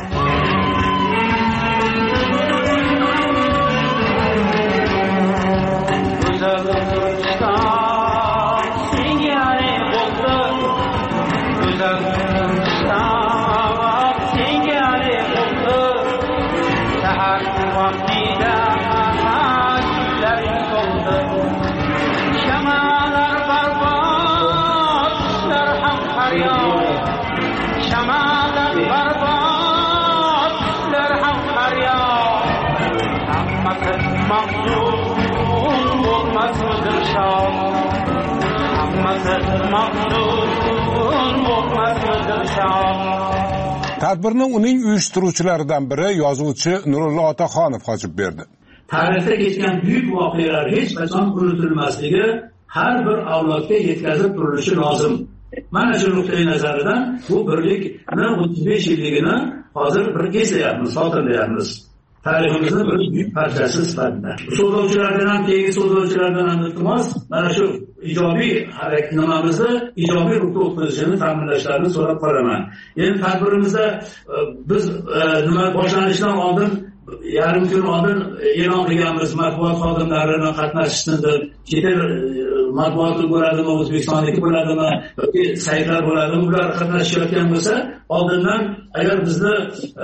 Tadbirni uning uyushtiruvchilaridan biri yozuvchi Nurullo Otaxonov ochib berdi. Tarixda kechgan buyuk voqealar hech qachon unutilmasligi, har bir avlodga yetkazib turilishi lozim. Mana shu nuqtai nazaridan bu birlikni o'ttiz besh yilligini hozir bir eslayapmiz, xotirlayapmiz. Tariximizni bir buyuk parchasi sifatida. So'zlovchilardan ham, keyingi so'zlovchilardan ham iltimos, mana shu ijobiy harakat nimamizni ijobiy ruhda o'tkazishini ta'minlashlarini so'rab qolaman. Endi tadbirimizda biz nima boshlanishidan oldin yarim kun oldin e'lon qilganmiz matbuot xodimlarini qatnashishini deb chet el matbuoti bo'ladimi, O'zbekistonniki bo'ladimi, yoki saytlar bo'ladimi, ular qatnashayotgan bo'lsa, oldindan agar bizni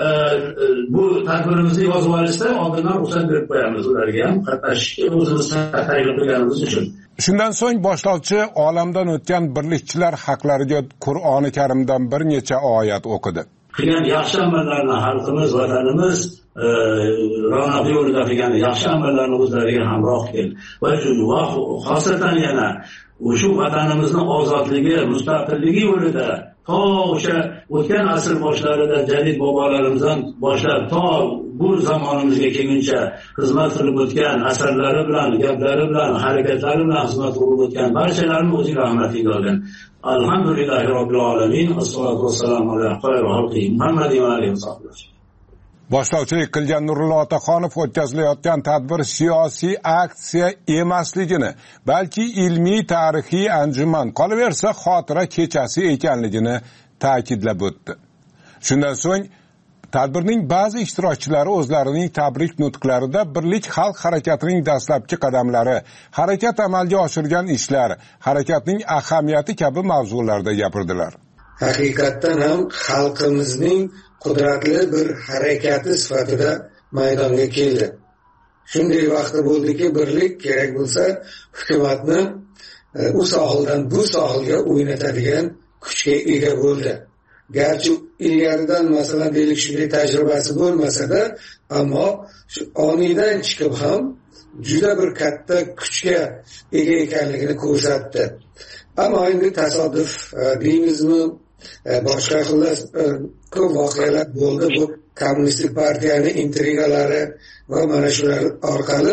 bu tadbirimizni yozib olishsa, oldindan ruxsat berib qo'yamiz ularga ham qatnashishga, o'zimiz tayyorlab qo'yganimiz uchun. Shundan so'ng boshlovchi olamdan o'tgan birlikchilar haqlariga Qur'oni Karimdan bir necha oyat o'qidi. Qilgan yaxshi amallarni xalqimiz, vatanimiz ronaq yo'lida qilgan yaxshi amallarni o'zlariga hamroh qil va xosatan yana o'sha vatanimizni ozodligi, mustaqilligi yo'lida to o'sha o'tgan asr boshlarida jadid bobolarimizdan boshlab to bu zamonimizga kelguncha xizmat qilib o'tgan asarlari bilan, gaplari bilan, harakatlari bilan xizmat qilib o'tgan barchalarni o'zing rahmatiga olgin. Alhamdulillahi robbil alamin. Assalatu vassalamu ala xayri xalqi Muhammadin va alihi vasallam. Boshlovchilik qilgan Nurullo Otaxonov o'tkazilayotgan tadbir siyosiy aksiya emasligini, balki ilmiy tarixiy anjuman, qolaversa xotira kechasi ekanligini ta'kidlab o'tdi. Shundan so'ng tadbirning ba'zi ishtirokchilari o'zlarining tabrik nutqlarida Birlik xalq harakatining dastlabki qadamlari, harakat amalga oshirgan ishlar, harakatning ahamiyati kabi mavzularda gapirdilar. Haqiqatdan ham xalqimizning qudratli bir harakati sifatida maydonga keldi. Shunday vaqti bo'ldiki, birlik kerak bo'lsa, hukumatni u sohildan bu sohilga o'ynatadigan kuchga ega bo'ldi. Garchi ilgaridan masalan deylik shunday tajribasi bo'lmasa-da, ammo shu oniydan chiqib ham juda bir katta kuchga ega ekanligini ko'rsatdi. Ammo endi tasodif deymizmi, boshqa xillas ko'p voqealar bo'ldi. Bu kommunistik partiyaning intrigalari va mana shular orqali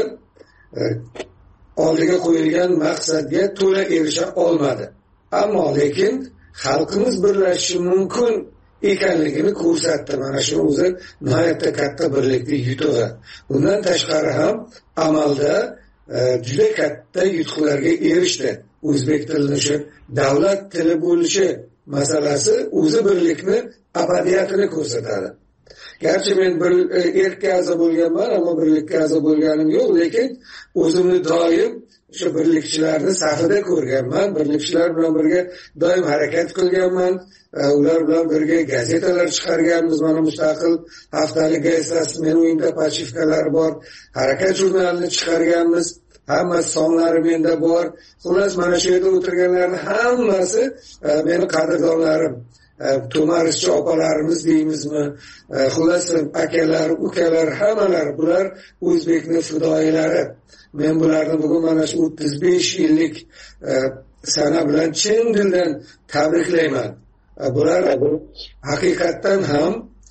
oldiga qo'yilgan maqsadga to'la erisha olmadi. Ammo lekin xalqimiz birlashishi mumkin ekanligini ko'rsatdi. Mana shu o'zi nihoyatda katta birlikning yutug'i. Bundan tashqari ham amalda juda katta yutuqlarga erishdi. O'zbek tilining shu davlat tili bo'lishi masalasi o'zi birlikni abadiyatini ko'rsatadi. Garchi men bir erkka a'zo bo'lganman, ammo birlikka a'zo bo'lganim yo'q, lekin o'zimni doim shu birlikchilarni safida ko'rganman. Birlikchilar bilan birga doim harakat qilganman. Ular bilan birga gazetalar chiqarganmiz. Mana mustaqil haftalik gazetasi, men uyimda pachivkalar bor. Harakat jurnalini chiqarganmiz. Hamma sonlari menda bor. Xullas mana shu yerda o'tirganlarning hammasi meni qadrdonlarim. To'marischi opalarimiz deymizmi, xullas akalar, ukalar, hammalar bular O'zbekning fidoyilari. Men bularni bugun mana shu o'ttiz besh yillik sana bilan chin dildan tabriklayman. Bular haqiqatdan ham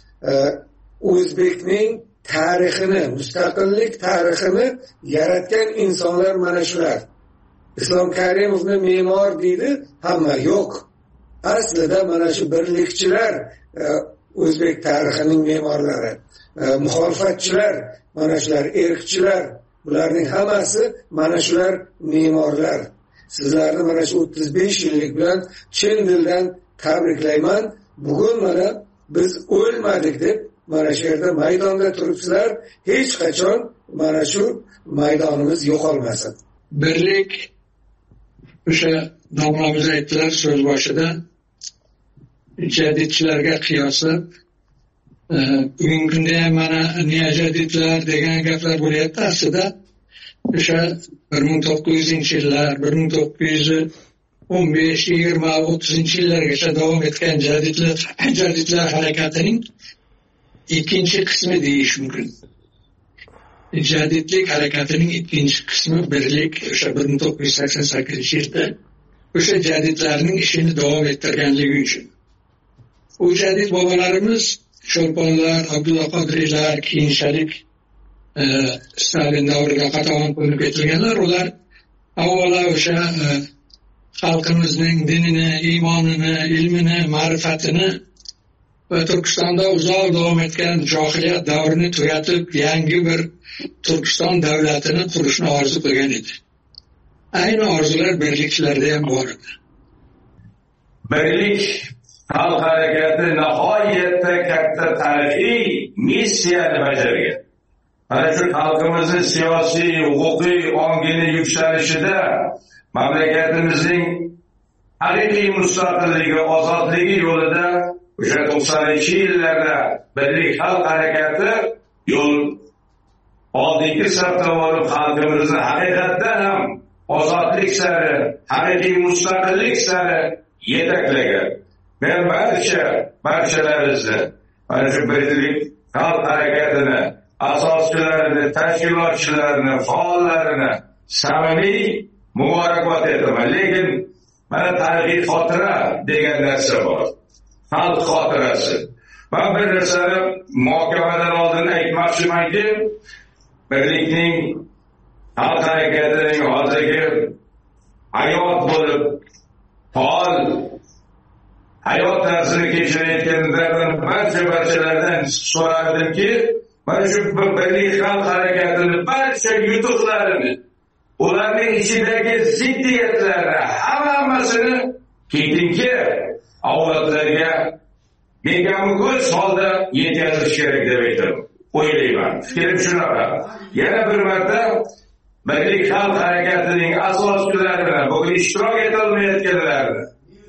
O'zbekning tarixini, mustaqillik tarixini yaratgan insonlar mana shular. Islom Karimovni me'mor deydi, hamma yo'q. Aslida mana shu birlikchilar O'zbek tarixining me'morlari, muxolifatchilar, mana shular erkchilar, bularning hammasi mana shular me'morlar. Sizlarni mana shu o'ttiz besh yillik bilan chin dildan tabriklayman. Bugun mana biz o'lmadik deb mana shu yerda maydonda turibsizlar. Hech qachon mana shu maydonimiz yo'qolmasin. Birlik, o'sha nomamiz aytdilar so'z boshida, jadidchilarga qiyoslab, bugungi kunda ham mana niya jadidlar degan gaplar bo'lyapti. Aslida o'sha bir ming to'qqiz yuzinchi yillar, bir ming to'qqiz yuz o'n besh, yigirma, o'ttizinchi yillargacha davom etgan jadidlar jadidlar harakatining ikkinchi qismi deyish mumkin. Jadidlik harakatining ikkinchi qismi birlik, o'sha bir ming to'qqiz yuz sakson sakkizinchi yilda o'sha jadidlarning ishini davom ettirganligi uchun. U jadid bobolarimiz Cho'lponlar, Abdulla Qodiriylar, keyinchalik Stalin davrida qatag'on qo'yib ketilganlar. Ular avvalo o'sha xalqimizning dinini, iymonini, ilmini, ma'rifatini va Turkistonda uzoq davom etgan johiliyat davrini tugatib, yangi bir Turkiston davlatini qurishni orzu qilgan edi. Ayni orzular birlikchilarda ham bor edi. Birlik xalq harakati nihoyatda katta tarixiy missiyani bajargan. Mana shu xalqimizning siyosiy, huquqiy ongini yuksalishida mamlakatimizning haqiqiy mustaqilligi, ozodligi yo'lida o'sha to'qsoninchi yillarda Birlik xalq harakati yo'l oldingi safda bo'lib xalqimizni haqiqatdan ham ozodlik sari, haqiqiy mustaqillik sari yetaklagan. Men barcha barchalarimizni mana shu Birlik xalq harakatini asoschilarini, tashkilotchilarini, faollarini samimiy muborakbod etaman. Lekin mana tarixiy xotira degan narsa bor. Xalq xotirasi. Men bir narsani muhokamadan oldin aytmoqchimanki, Birlikning xalq harakatining hozirgi hayot bo'lib, faol hayot tarzini kechirayotganlardan barcha barchalardan so'radimki, mana shu Birlik xalq harakatini barcha yutuqlarini, ularning ichidagi ziddiyatlarni hammasini ketinki avlodlarga begami ko'z holda yetkazish kerak deb aytaman. O'ylayman. Fikrim shunaqa. Yana bir marta Birlik xalq harakatining asoschilariga, bugun ishtirok etolmayotganlarni,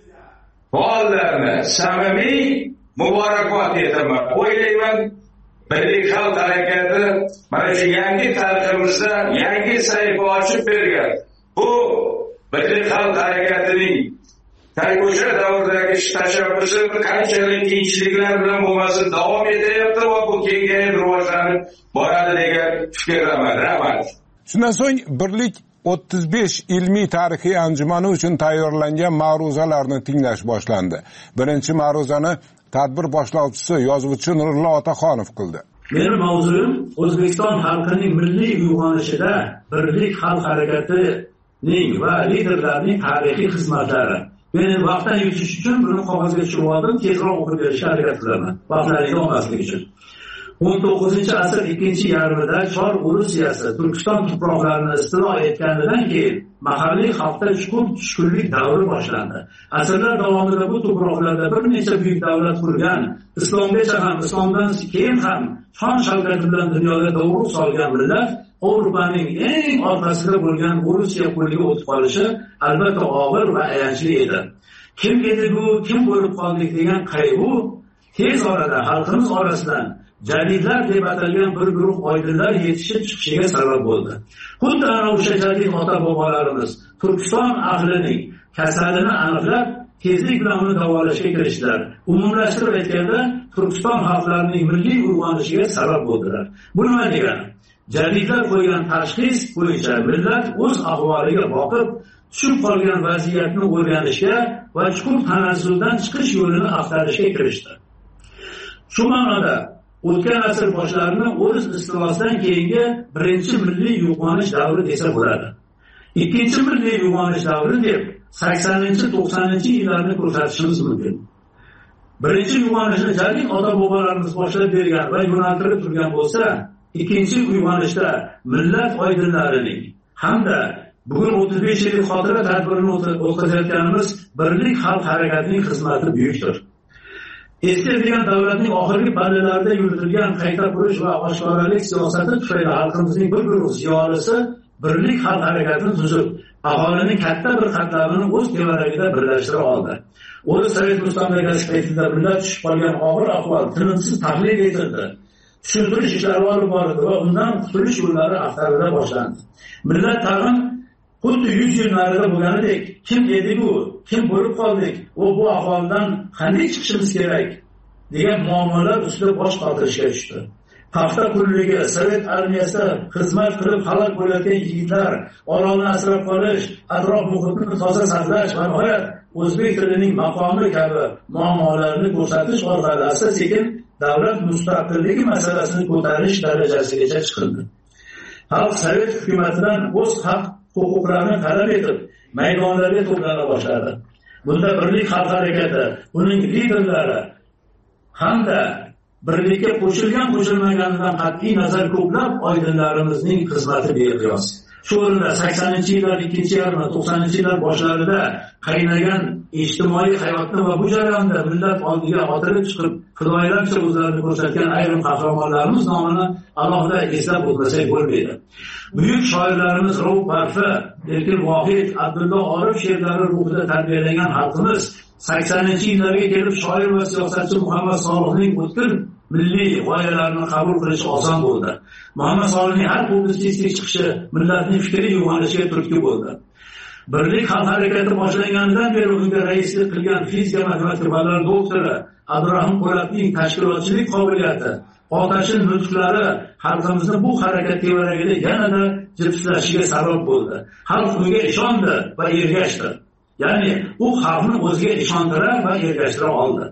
faollarni samimiy muborakbod etaman. O'ylayman, Birlik xalq harakati mana shu yangi tariximizda yangi sahifa ochib bergan. Bu Birlik xalq harakatining o'sha davrdagi tashabbusi qanchalik qiyinchiliklar bilan bo'lmasin davom etyapti va bu kengayib rivojlanib boradi degan fikrdaman. Rahmat. Shundan so'ng Birlik o'ttiz besh ilmiy tarixiy anjumani uchun tayyorlangan ma'ruzalarni tinglash boshlandi. Birinchi ma'ruzani tadbir boshlovchisi yozuvchi Nurullo Otaxonov qildi. Mening mavzuim O'zbekiston xalqining milliy uyg'onishida Birlik xalq harakatining va liderlarining tarixiy xizmatlari. Men vaqtdan yutish uchun buni qog'ozga tushirib oldim, tezroq o'qib berishga harakat qilaman. Vaqtlaringiz olmaslik uchun. o'n to'qqizinchi asr ikkinchi yarmida Chor Rusiyasi Turkiston tuproqlarini istilo etganidan keyin mahalliy xalqda chuqur tushkunlik davri boshlandi. Asrlar davomida bu tuproqlarda bir necha buyuk davlat qurgan, islomgacha ham, islomdan keyin ham shon shavkati bilan dunyoga dovruq solgan millat Avropaning eng orqasida bo'lgan Rusiya qo'liga o'tib qolishi albatta og'ir va ayanchli edi. Kim edi bu, kim bo'lib qoldik degan qayg'u tez orada xalqimiz orasidan jadidlar deb atalgan bir guruh oydinlar yetishib chiqishiga sabab bo'ldi. Xuddi ana o'sha jadid ota-bobolarimiz Turkiston ahlining kasalini aniqlab, tezlik bilan uni davolashga kirishdilar. Umumlashtirib aytganda, Turkiston xalqlarining milliy uyg'onishiga sabab bo'ldilar. Bu nima degani? Jadidlar qo'ygan tashxis bo'yicha millat o'z ahvoliga boqib, tushib qolgan vaziyatni o'rganishga va chuqur tanazzuldan chiqish yo'lini axtarishga kirishdi. Shu ma'noda o'tgan asr boshlarini o'z istilosidan keyingi birinchi milliy uyg'onish davri desa bo'ladi. Ikkinchi milliy uyg'onish davri deb saksoninchi to'qsoninchi yillarni ko'rsatishimiz mumkin. Birinchi uyg'onishni jadid ota-bobolarimiz boshlab bergan va yo'naltirib turgan bo'lsa, ikkinchi uyg'onishda millat oydinlarining hamda bugun o'ttiz besh yillik xotira tadbirini o'tkazayotganimiz Birlik xalq harakatining xizmati buyukdir. Eskirgan davlatning oxirgi pallalarida yuritilgan qayta qurish va oshkoralik siyosati tufayli xalqimizning bir guruh ziyolisi Birlik xalq harakatini tuzib, aholining katta bir qatlamini o'z tevaragida birlashtira oldi. O'z Sovet mustamlakasi paytida millat tushib qolgan og'ir ahvol tinimsiz tahlil etildi. Tushuntirish ishlari olib borildi va undan qutulish yo'llari axtarila boshlandi. Millat tag'in xuddi yuz yil narida bo'lganidek, kim edik bu, kim bo'lib qoldik, va bu ahvoldan qanday chiqishimiz kerak degan muammolar ustida bosh qotirishga tushdi. Paxta qulligi, Sovet armiyasida xizmat qilib halok bo'layotgan yigitlar, orolni asrab qolish, atrof muhitni toza saqlash va nihoyat o'zbek tilining maqomi kabi muammolarni ko'rsatish orqali asta-sekin davlat mustaqilligi masalasini ko'tarish darajasigacha chiqildi. Xalq Sovet hukumatidan o'z haq huquqlarini talab etib, maydonlarga to'plana boshladi. Bunda Birlik xalq harakati, uning liderlari hamda birlikka qo'shilgan qo'shilmaganidan qat'iy nazar ko'plab oydinlarimizning xizmati beqiyos. Shu o'rinda saksoninchi yillar ikkinchi yarmi, to'qsoninchi yillar boshlarida qaynagan ijtimoiy hayotni va bu jarayonda millat oldiga otilib chiqib fidoyilarcha o'zlarini ko'rsatgan ayrim qahramonlarimiz nomini alohida eslab o'tmasak bo'lmaydi. Buyuk shoirlarimiz Rauf Barfi, Erkin Vohid, Abdulla Orif she'rlari ruhida tarbiyalangan xalqimiz saksoninchi yillarga kelib shoir va siyosatchi Muhammad Solihning o'tkir milliy g'oyalarini qabul qilish oson bo'ldi. Muhammad Solihning har publitsistik chiqishi millatning fikriy uyg'onishiga turtki bo'ldi. Birlik xalq harakati boshlanganidan beri unga raislik qilgan fizika matematika fanlari doktori Abdurahim Po'latning tashkilotchilik qobiliyati, otashin nutqlari xalqimizni bu harakat tevaragida yanada jipslashiga sabab bo'ldi. Xalq unga ishondi va ergashdi. Ya'ni u xalqni o'ziga ishontirar va ergashtira oldi.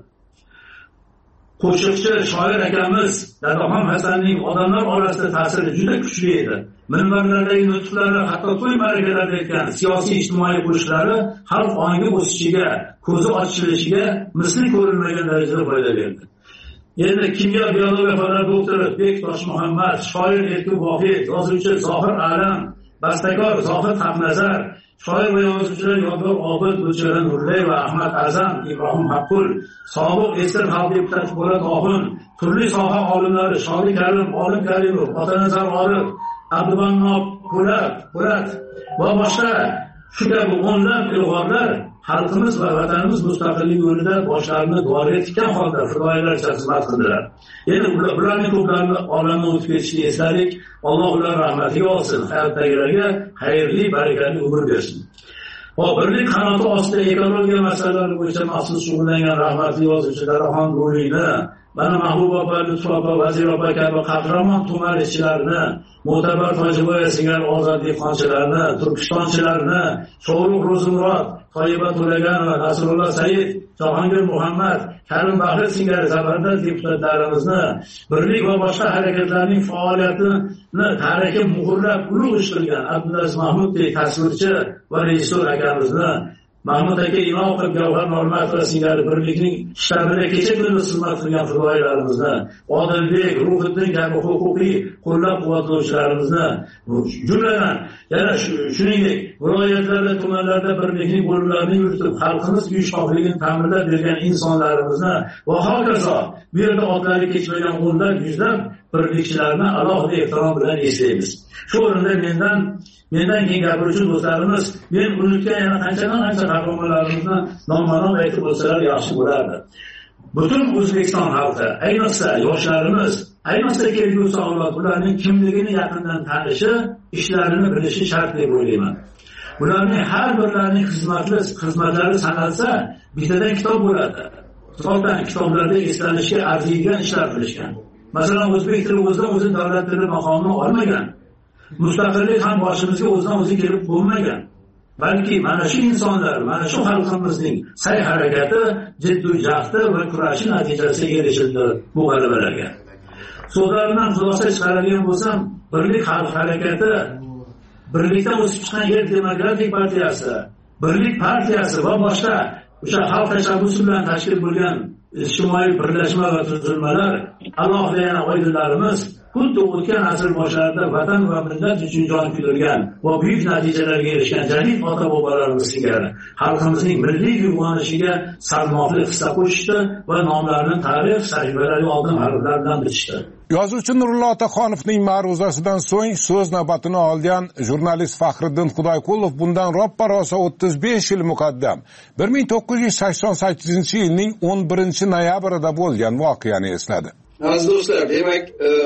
Qo'shiqchi shoir akamiz Dadaxon Hasanning odamlar orasida ta'siri juda kuchli edi. Minbarlardagi nutqlari, hatto to'y ma'rakalarda aytgan siyosiy ijtimoiy qo'shiqlari xalq ongi o'sishiga, ko'zi ochilishiga misli ko'rilmagan darajada foyda berdi. Endi kimyo biologiya fanlari doktori Bektosh Muhammad, shoir Erkin Vohid, yozuvchi Zohir Alam, bastakor Zohir Hamnazar, shoir va yozuvchilar Yodgor Obid, Gulchehra Nurlay va Ahmad Azam, Ibrohim Haqqul, sobiq Esir xalq deputati Po'lat Oxun, turli soha olimlari Shodi Karim, Olim Karimov, Otanazar Orif, Abdumanno Po'lat, Po'lat va boshqa shu kabi o'nlab ilg'orlar xalqimiz va vatanimiz mustaqillik yo'lida boshlarini duoga tikkan holda fidoyilarcha xizmat qildilar. Endi ularning ko'plarini olamdan o'tib ketishni esladik. Alloh ular rahmatiga olsin, hayotdagilarga xayrli, barakatli umr bersin. Hop, birlik qanoti ostida ekologiya masalalari bo'yicha maxsus shug'ullangan rahmatli yozuvchi Dadaxon G'uliyni, mana Mahbuba opa, Lutfa opa, Vazir opa kabi qahramon tuman ishchilarini, Mo'tabar Tojiboyev singari ozodlik qonchilarini, turkistonchilarni, Sho'ruq Ro'zimurod, Toyiba To'laganova, Nasrulloh Said, Jahongir Muhammad, Karim Bahri singari zabardast deputatlarimizni, birlik va boshqa harakatlarning faoliyatini tarixga muhrlab ulug' ish qilgan Abdulaziz Mahmuddek tasvirchi va rejissor akamizni, Mahmud aka Inoqov, Gavhar Normatova singari birlikning shtabida kecha kunduz xizmat qilgan fidoyilarimizni, Odilbek, Ruhiddin kabi huquqiy qo'llab-quvvatlovchilarimizni, jumladan yana shuningdek viloyatlarda, tumanlarda birlikning bo'limlarini yuritib, xalqimiz uyushqoqligini ta'minlab bergan insonlarimizni va hokazo bu yerda otlari kechmagan o'nlab, yuzlab birlikchilarni alohida ehtirom bilan eslaymiz. Shu o'rinda mendan mendan keyin gapiruvchi do'stlarimiz, men unutgan yana qanchadan-qancha qahramonlarimizni nomma-nom aytib o'tsalar yaxshi bo'lardi. Butun O'zbekiston xalqi, ayniqsa yoshlarimiz, ayniqsa kelgusi avlod ularning kimligini yaqindan tanishi, ishlarini bilishi shart deb o'ylayman. Ularning har birlarining xizmatli xizmatlari sanalsa, bittadan kitob bo'ladi. Kitobdan kitoblarda eslanishga arziydigan ishlar qilishgan. Masalan, o'zbek tili o'zidan o'zi davlat tili maqomini olmagan. Mustaqillik ham boshimizga o'zidan o'zi kelib bo'lmagan. Balki mana shu insonlar, mana shu xalqimizning sa'y-harakati, jiddiy jahdi va kurashi natijasiga erishildi bu g'alabalarga. So'zlarimdan xulosa chiqaradigan bo'lsam, birlik xalq harakati, birlikdan o'sib chiqqan Yer demokratik partiyasi, birlik partiyasi va boshqa o'sha xalq tashabbusi bilan tashkil bo'lgan ijtimoiy birlashma va tuzilmalar, alohida yana oydinlarimiz xuddi o'tgan asr boshlarida vatan va millat uchun jon kuydirgan va buyuk natijalarga erishgan jadid ota-bobolarimiz singari xalqimizning milliy uyg'onishiga salmoqli hissa qo'shishdi va nomlarini tarix sahifalariga oltin harflar bilan bitishdi. Yozuvchi Nurullo Otaxonovning ma'ruzasidan so'ng so'z navbatini olgan jurnalist Faxriddin Xudoyqulov bundan roppa rosa o'ttiz besh yil muqaddam bir ming to'qqiz yuz sakson sakkizinchi yilning o'n birinchi noyabrida bo'lgan voqeani esladi. Aziz do'stlar, demak,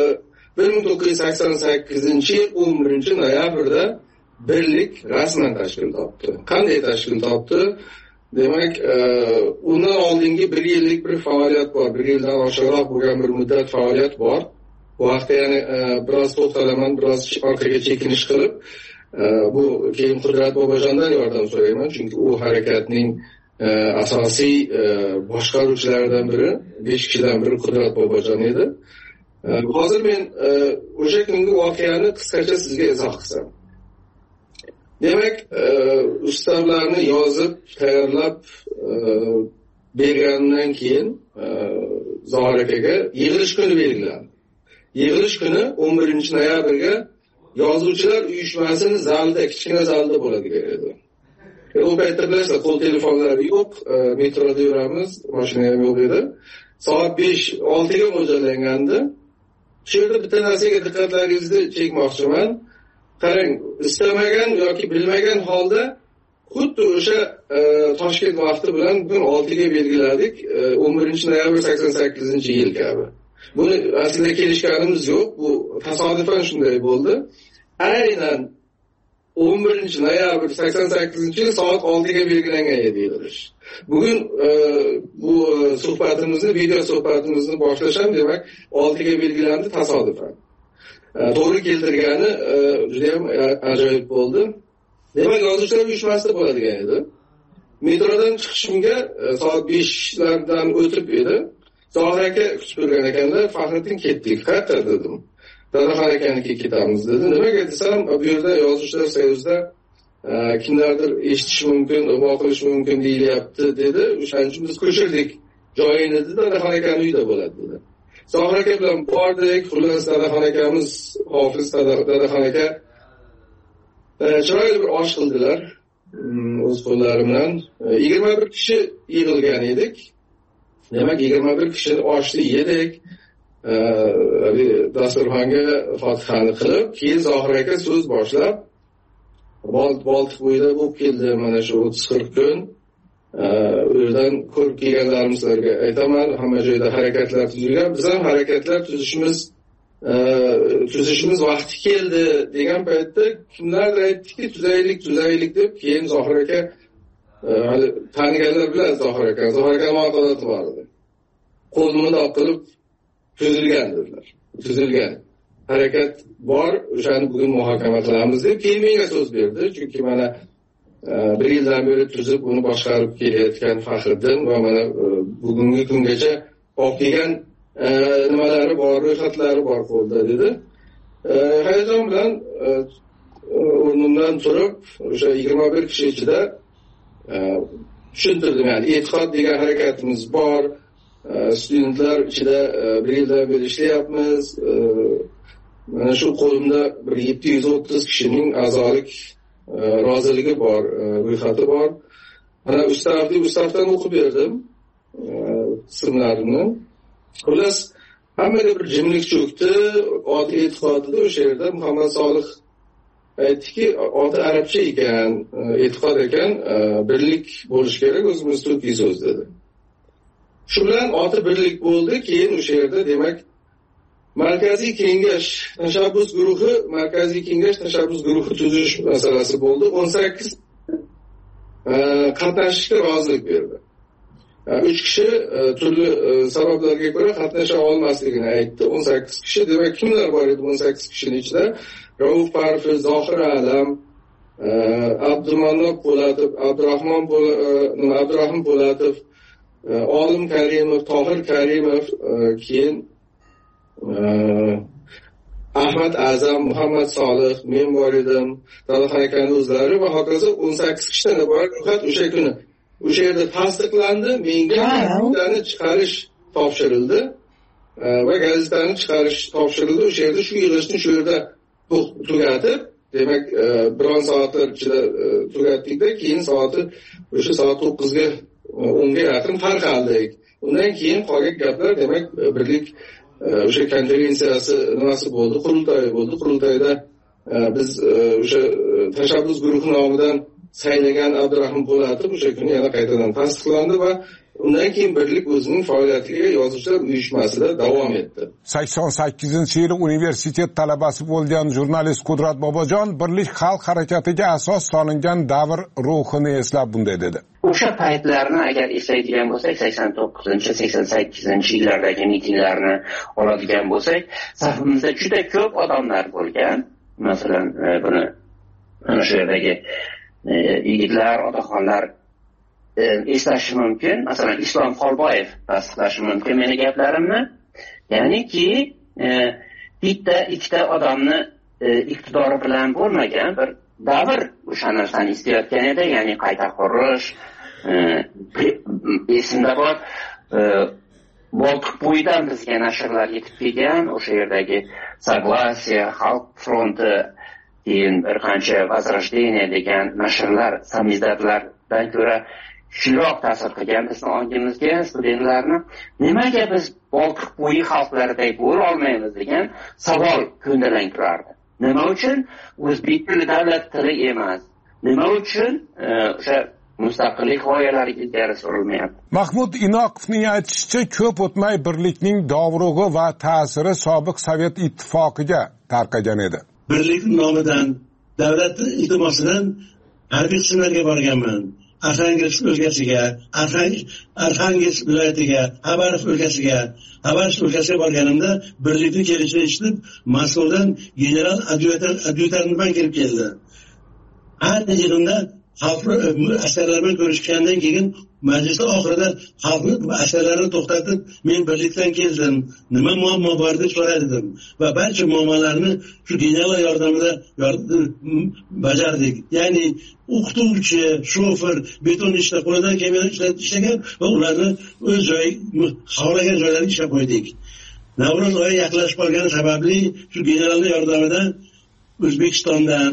bir ming to'qqiz yuz sakson sakkizinchi yil o'n birinchi noyabrda birlik rasman tashkil topdi. Qanday tashkil topdi? Demak, undan oldingi bir yillik bir faoliyat bor, bir yildan oshiqroq bo'lgan bir muddat faoliyat bor. Bu haqda yana biroz to'xtalaman, biroz orqaga chekinish qilib, bu keyin Qudrat Bobojondan yordam so'rayman, chunki u harakatning asosiy boshqaruvchilaridan biri, besh kishidan biri Qudrat Bobojon edi. Hozir men o'sha kungi voqeani qisqacha sizga izoh qilsam. Demak, ustavlarni yozib, tayyorlab bergandan keyin Zohir akaga yig'ilish kuni belgilandi. Yig'ilish kuni o'n birinchi noyabrga yozuvchilar uyushmasini zalda, kichkina zalda bo'ladigan edi. u paytda bilasizlar qo'l telefonlari yo'q, metroda yuramiz, mashina ham yo'q edi. Soat besh oltiga mo'ljallangandi. Shu yerda bitta narsaga diqqatlaringizni chekmoqchiman. Qarang, istamagan yoki bilmagan holda xuddi o'sha Toshkent vaqti bilan bugun oltiga belgiladik, o'n birinchi noyabr sakson sakkizinchi yil kabi. Buni aslida kelishganimiz yo'q, bu tasodifan shunday bo'ldi. Aynan o'n birinchi noyabr sakson sakkizinchi yil soat oltiga belgilangan edi yig'ilish. Bugun bu suhbatimizni, video suhbatimizni boshlash ham demak oltiga belgilandi tasodifan. To'g'ri keltirgani juda ham ajoyib bo'ldi. Demak, yozuvchilar uyushmasida bo'ladigan edi. Metrodan chiqishimga soat beshlardan o'tib edi. Zohir aka kutib turgan ekanlar, Faxriddin ketdik, qayerda dedim. Dadaxon akaniga ketamiz dedi. Nimaga desam, bu yerda yozuvchilar soyuzida kimlardir eshitish mumkin, o'qilish mumkin deyilyapti dedi. O'shaning uchun biz ko'chirdik. Joyini dedi, Dadaxon akaning uyida bo'ladi dedi. Zohir aka bilan bordik, xullas Dadaxon akamiz, Hofiz Dadaxon aka chiroyli bir osh qildilar o'z qo'llari bilan. yigirma bir kishi yig'ilgan edik. Demak, yigirma bir kishi oshni yedik. Dasturxonga Fotihani qilib, keyin Zohir aka so'z boshlab, Boltiq bo'yida bo'lib keldi mana shu o'ttiz qirq kun. U yerdan ko'rib kelganlarimizlarga aytaman, hamma joyda harakatlar tuzilgan. Biz ham harakatlar tuzishimiz tuzishimiz vaqti keldi degan paytda kimlardir aytdiki, tuzaylik, tuzaylik deb, keyin Zohir aka hali taniganlar bilan Zohir aka, Zohir aka ma'quloti bor edi. Qo'lni doq qilib tuzilgan dedilar. Tuzilgan. Harakat bor, o'shani bugun muhokama qilamiz deb keyin menga so'z berdi. Chunki mana bir yildan beri tuzib uni boshqarib kelayotgan Faxriddin va mana bugungi kungacha olib kelgan nimalari bor, ro'yxatlari bor qo'lda dedi. Hayajon bilan o'rnimdan turib, o'sha yigirma bir kishi ichida tushuntirdim, ya'ni e'tiqod degan harakatimiz bor. Studentlar ichida bir yildan beri ishlayapmiz. Mana shu qo'limda bir yetti yuz o'ttiz kishining a'zolik roziligi bor, ro'yxati bor. Mana ustavni ustavdan o'qib berdim ismlarini. Xullas, hammaga bir jimlik cho'kdi. Oti e'tiqodida o'sha yerda Muhammad Solih aytdiki, oti arabcha ekan, e'tiqod ekan, birlik bo'lish kerak, o'zimiz turkiy so'z dedi. Shu bilan oti birlik bo'ldi. Keyin o'sha yerda demak Markaziy kengash tashabbus guruhi, Markaziy kengash tashabbus guruhi tuzish masalasi bo'ldi. o'n sakkiz qatnashishga rozilik berdi. uch kishi turli sabablarga ko'ra qatnasha olmasligini aytdi. o'n sakkiz kishi, demak kimlar bor edi o'n sakkiz kishining ichida? Rauf Parfiz, Zohir Alam, Abdumannop Po'latov, Abdurahmon Abdurahim Po'latov, Olim Karimov, Tohir Karimov, keyin Ahmad Azam, Muhammad Solih, men bor edim, Dadaxon akaning o'zlari va hokazo o'n sakkiz kishidan iborat ro'yxat o'sha kuni o'sha yerda tasdiqlandi. Menga gazetani chiqarish topshirildi va gazetani chiqarish topshirildi. O'sha yerda shu yig'ilishni shu yerda tugatib, demak biron soatlar ichida tugatdikda, keyin soati o'sha soat to'qqizga o'nga yaqin tarqaldik. Undan keyin qolgan gaplar demak birlik o'sha konferensiyasi nimasi bo'ldi, qurultoyi bo'ldi. Qurultoyda biz o'sha tashabbus guruhi nomidan saylagan Abdurahim Po'latov o'sha kuni yana qaytadan tasdiqlandi va undan keyin birlik o'zining faoliyatiga yozuvchilar uyushmasida davom etdi. sakson sakkizinchi yili universitet talabasi bo'lgan jurnalist Qudrat Bobojon birlik xalq harakatiga asos solingan davr ruhini eslab bunday dedi. O'sha paytlarni agar eslaydigan bo'lsak, sakson to'qqizinchi sakson sakkizinchi yillardagi mitinglarni oladigan bo'lsak, safimizda juda ko'p odamlar bo'lgan. Masalan, buni mana shu yerdagi yigitlar, otaxonlar eslashi mumkin. Masalan, Islom Xolboyev tasdiqlashi mumkin meni gaplarimni. Ya'niki bitta ikkita odamni iqtidori bilan bo'lmagan bir davr o'sha narsani istayotgan edi, ya'ni qayta qurish. Esimda bor, Boltiq bo'yidan bizga nashrlar yetib kelgan, o'sha yerdagi Soglasiya, Xalq fronti keyin bir qancha возрождение degan nashrlar samizdatlardan ko'ra kuchliroq ta'sir qilgan bizni ongimizga studentlarni nimaga biz Boltiq bo'yi xalqlaridek bo'la olmaymiz degan savol ko'ndalang turardi. Nima uchun o'zbek tili davlat tili emas? Nima uchun o'sha mustaqillik g'oyalari ilgari surilmayapti? Mahmud Inoqovning aytishicha, ko'p o'tmay birlikning dovrug'i va ta'siri sobiq Sovet ittifoqiga tarqagan edi. Birlik nomidan, davlat iltimosidan harbiy qismlarga borganman. Arxangelsk o'lkasiga, Arxangelsk viloyatiga, Xabarov o'lkasiga, Xabarov o'lkasiga borganimda birlikni kelishini eshitib, Moskvadan general adyutantiman kelib keldi. Har yig'inda askarlar bilan ko'rishgandan keyin majlisda oxirida xalqni askarlarni to'xtatib, men birlikdan keldim, nima muammo bor deb so'radim va barcha muammolarni shu general yordamida bajardik. Ya'ni o'qituvchi, shofer, beton ishda qo'lidan kelgan ishlagan va ularni o'z joyi, xohlagan joylariga ishlab qo'ydik. Navro'z oyi yaqinlashib qolgani sababli shu generalning yordamida O'zbekistondan,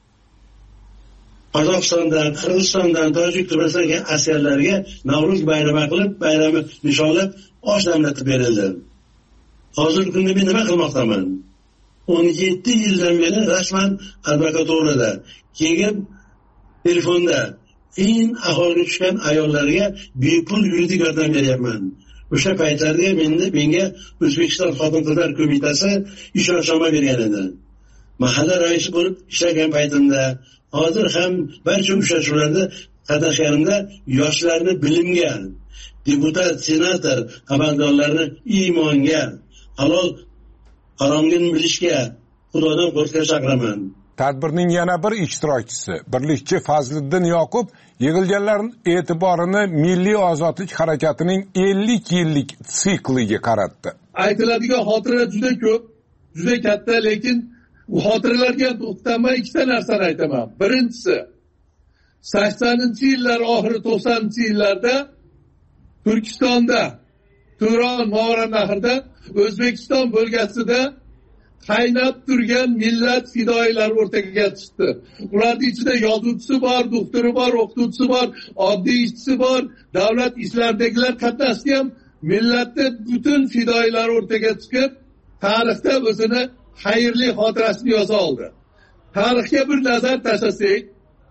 Qozog'istondan, Qirg'izistondan, Tojik, Turkmanistondan askarlarga Navro'z bayrami qilib, bayramni nishonlab, osh damlatib berildi. Hozirgi kunda men nima qilmoqdaman? o'n yetti yildan beri rasman advokaturada, keyin telefonda qiyin ahvolga tushgan ayollarga bepul yuridik yordam beryapman. O'sha paytlarda menda menga O'zbekiston Xotin-qizlar qo'mitasi ishonchnoma bergan edi. Mahalla raisi bo'lib ishlagan paytimda, hozir ham barcha uchrashuvlarda qatnashganimda yoshlarni bilimga, deputat, senator, amaldorlarni iymonga, halol haromni bilishga, Xudodan qo'rqishga chaqiraman. Tadbirning yana bir ishtirokchisi, birlikchi Fazliddin Yoqub yig'ilganlarning e'tiborini Milliy ozodlik harakatining ellik yillik sikliga qaratdi. Aytiladigan xotiralar juda ko'p, juda katta, lekin bu xotiralarga to'xtamay ikkita narsani aytaman. Birinchisi, saksoninchi yillar oxiri to'qsoninchi yillarda Turkistonda, Turon Movarannahrda, O'zbekiston bo'lgasida qaynab turgan millat fidoyilari o'rtaga chiqdi. Ularning ichida yozuvchisi bor, doktori bor, o'qituvchisi bor, oddiy ishchisi bor, davlat ishlaridagilar qatnashdi ham, millatni butun fidoyilar o'rtaga chiqib, tarixda o'zini xayrli xotirasini yoza oldi. Tarixga bir nazar tashlasak,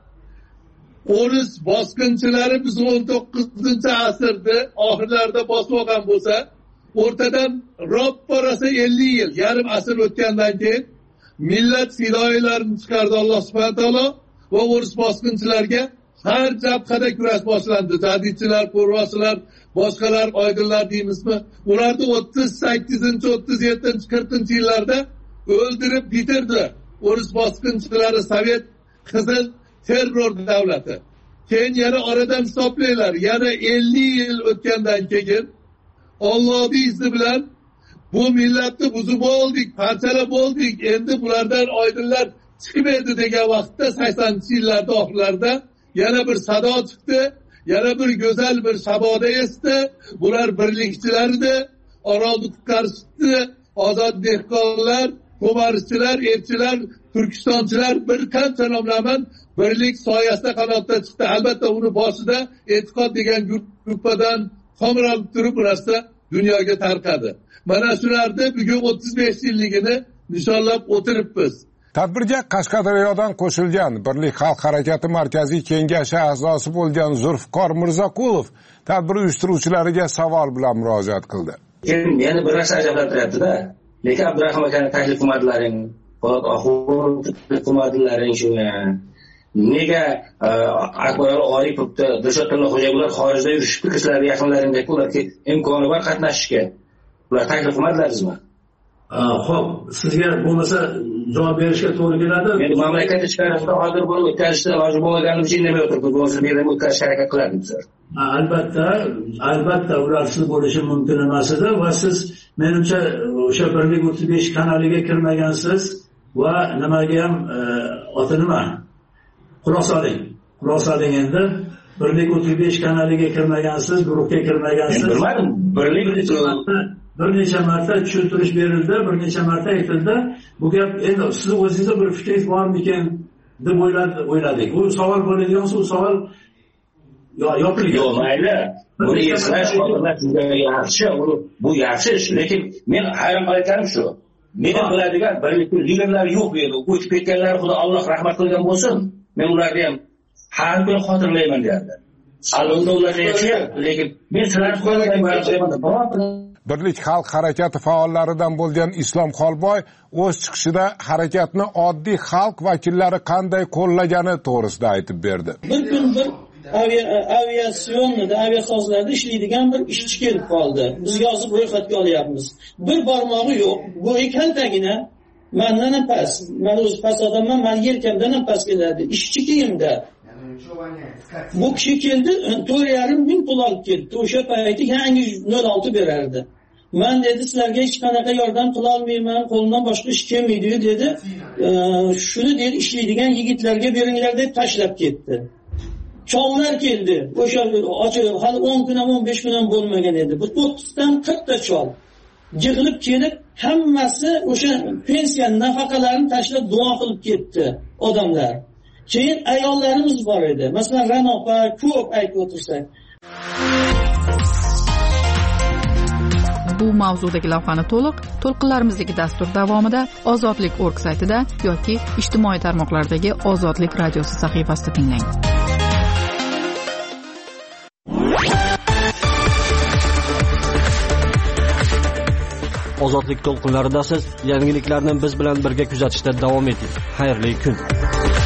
o'ris bosqinchilari biz o'n to'qqizinchi asrda oxirlarida bosib olgan bo'lsa, o'rtadan ropparasi ellik yil, yarim asr o'tgandan keyin millat fidoyilarini chiqardi Alloh subhanahu va taolo va o'ris bosqinchilarga har jabhada kurash boshlandi. Jadidchilar, qo'rvosilar, boshqalar, oydinlar deymizmi? Ularni o'ttiz sakkizinchi, o'ttiz yettinchi, qirqinchi yillarda o'ldirib bitirdi. O'ris bosqinchilari Sovet qizil terror davlati. Keyin yana oradan hisoblaylar, yana ellik yil o'tgandan keyin Allohning izni bilan bu millatni buzib oldik, parchalab oldik. Endi bulardan oydinlar chiqmaydi degan vaqtda saksoninchi yillarda oxirlarida yana bir sado chiqdi, yana bir go'zal bir saboda esdi. Bular birlikchilar edi, Orolni qutqarishdi, ozod dehqonlar, ko'marishchilar, elchilar, turkistonchilar, bir qancha nomlaman birlik soyasida qanotda chiqdi. Albatta uni boshida e'tiqod degan gruppadan qo'mirib turib narsa dunyoga tarqadi. Mana shularda bugun o'ttiz besh yilligini nishonlab o'tiribmiz. Tadbirga Qashqadaryodan qo'shilgan Birlik xalq harakati markaziy kengashi a'zosi bo'lgan Zulfiqor Mirzaqulov tadbir uyushtiruvchilariga savol bilan murojaat qildi. Yana bir narsa ajablantiryapti-da. Lekin Abdurahmon akaning taklif qilmadilaring, Po'lat Oxur taklif qilmadilaring shu. Nega Akbar Oripovda, Dilshod Xo'jayev xorijda yurishib ketishlar yaqinlaringdek ularga imkoni bor qatnashishga. Ular taklif qilmadilaringizmi? Xo'p, sizga bo'lmasa javob berishga to'g'ri keladi. Men mamlakat ichkarisida hozir buni o'tkazishda iloji bo'lmaganligi uchun indamay o'tiribmiz. Bo'lsa yerda o'tkazishga harakat qilarmiz. Albatta, albatta ularsiz bo'lishi mumkin emas edi va siz menimcha o'sha Birlik o'ttiz besh kanaliga kirmagansiz va nimaga ham oti nima? Quloq soling. Quloq soling endi. Birlik o'ttiz besh kanaliga kirmagansiz, guruhga kirmagansiz. Bilmadim. Birlik bir necha marta tushuntirish berildi, bir necha marta aytildi. Bu gap endi sizni o'zingizda bir fikringiz bormikan deb o'yladi, o'yladik. Bu savol bo'ladigan bo'lsa, u savol yopilgan. Yo'q, mayli. Buni eslash xotirlar juda yaxshi, bu yaxshi ish, lekin men hayron qolayotganim shu. Meni biladigan birlik liderlar yo'q edi. O'tib ketganlar xudo Alloh rahmat qilgan bo'lsin. Men ularni ham har kuni xotirlayman derdi. Albatta ular yashayapti, lekin men sizlarni qo'ymayman. Birlik xalq harakati faollaridan bo'lgan Islom Xolboy o'z chiqishida harakatni oddiy xalq vakillari qanday qo'llagani to'g'risida aytib berdi. Bir kun bir aviatsiyonda, aviasozlarda ishlaydigan bir ishchi kelib qoldi. Biz yozib ro'yxatga olyapmiz. Bir barmog'i yo'q, bo'yi kaltagina, mendan ham past. Men o'z past odamman, men yelkamdan ham past keladi. Ishchi kiyimda. Bu kishi keldi, to'rt yarim ming pul olib keldi. O'sha payti yangi nol olti berardi. Men dedi, sizlarga hech qanaqa yordam qila olmayman, qo'limdan boshqa ish kelmaydi dedi. Shuni dedi, ishlaydigan yigitlarga beringlar deb tashlab ketdi. Chollar keldi. O'sha hali o'n kun ham o'n besh kun ham bo'lmagan edi. Bu o'ttizdan qirqta chol yig'ilib kelib, hammasi o'sha pensiya nafaqalarini tashlab duo qilib ketdi odamlar. Keyin ayollarimiz bor edi. Masalan, Ranopa ko'p aytib o'tirsak. Bu mavzudagi lavhani to'liq to'lqinlarimizdagi dastur davomida ozodlik nokta org saytida yoki ijtimoiy tarmoqlardagi Ozodlik radiosi sahifasida tinglang. Ozodlik to'lqinlarida siz yangiliklarni biz bilan birga kuzatishda davom eting. Xayrli kun.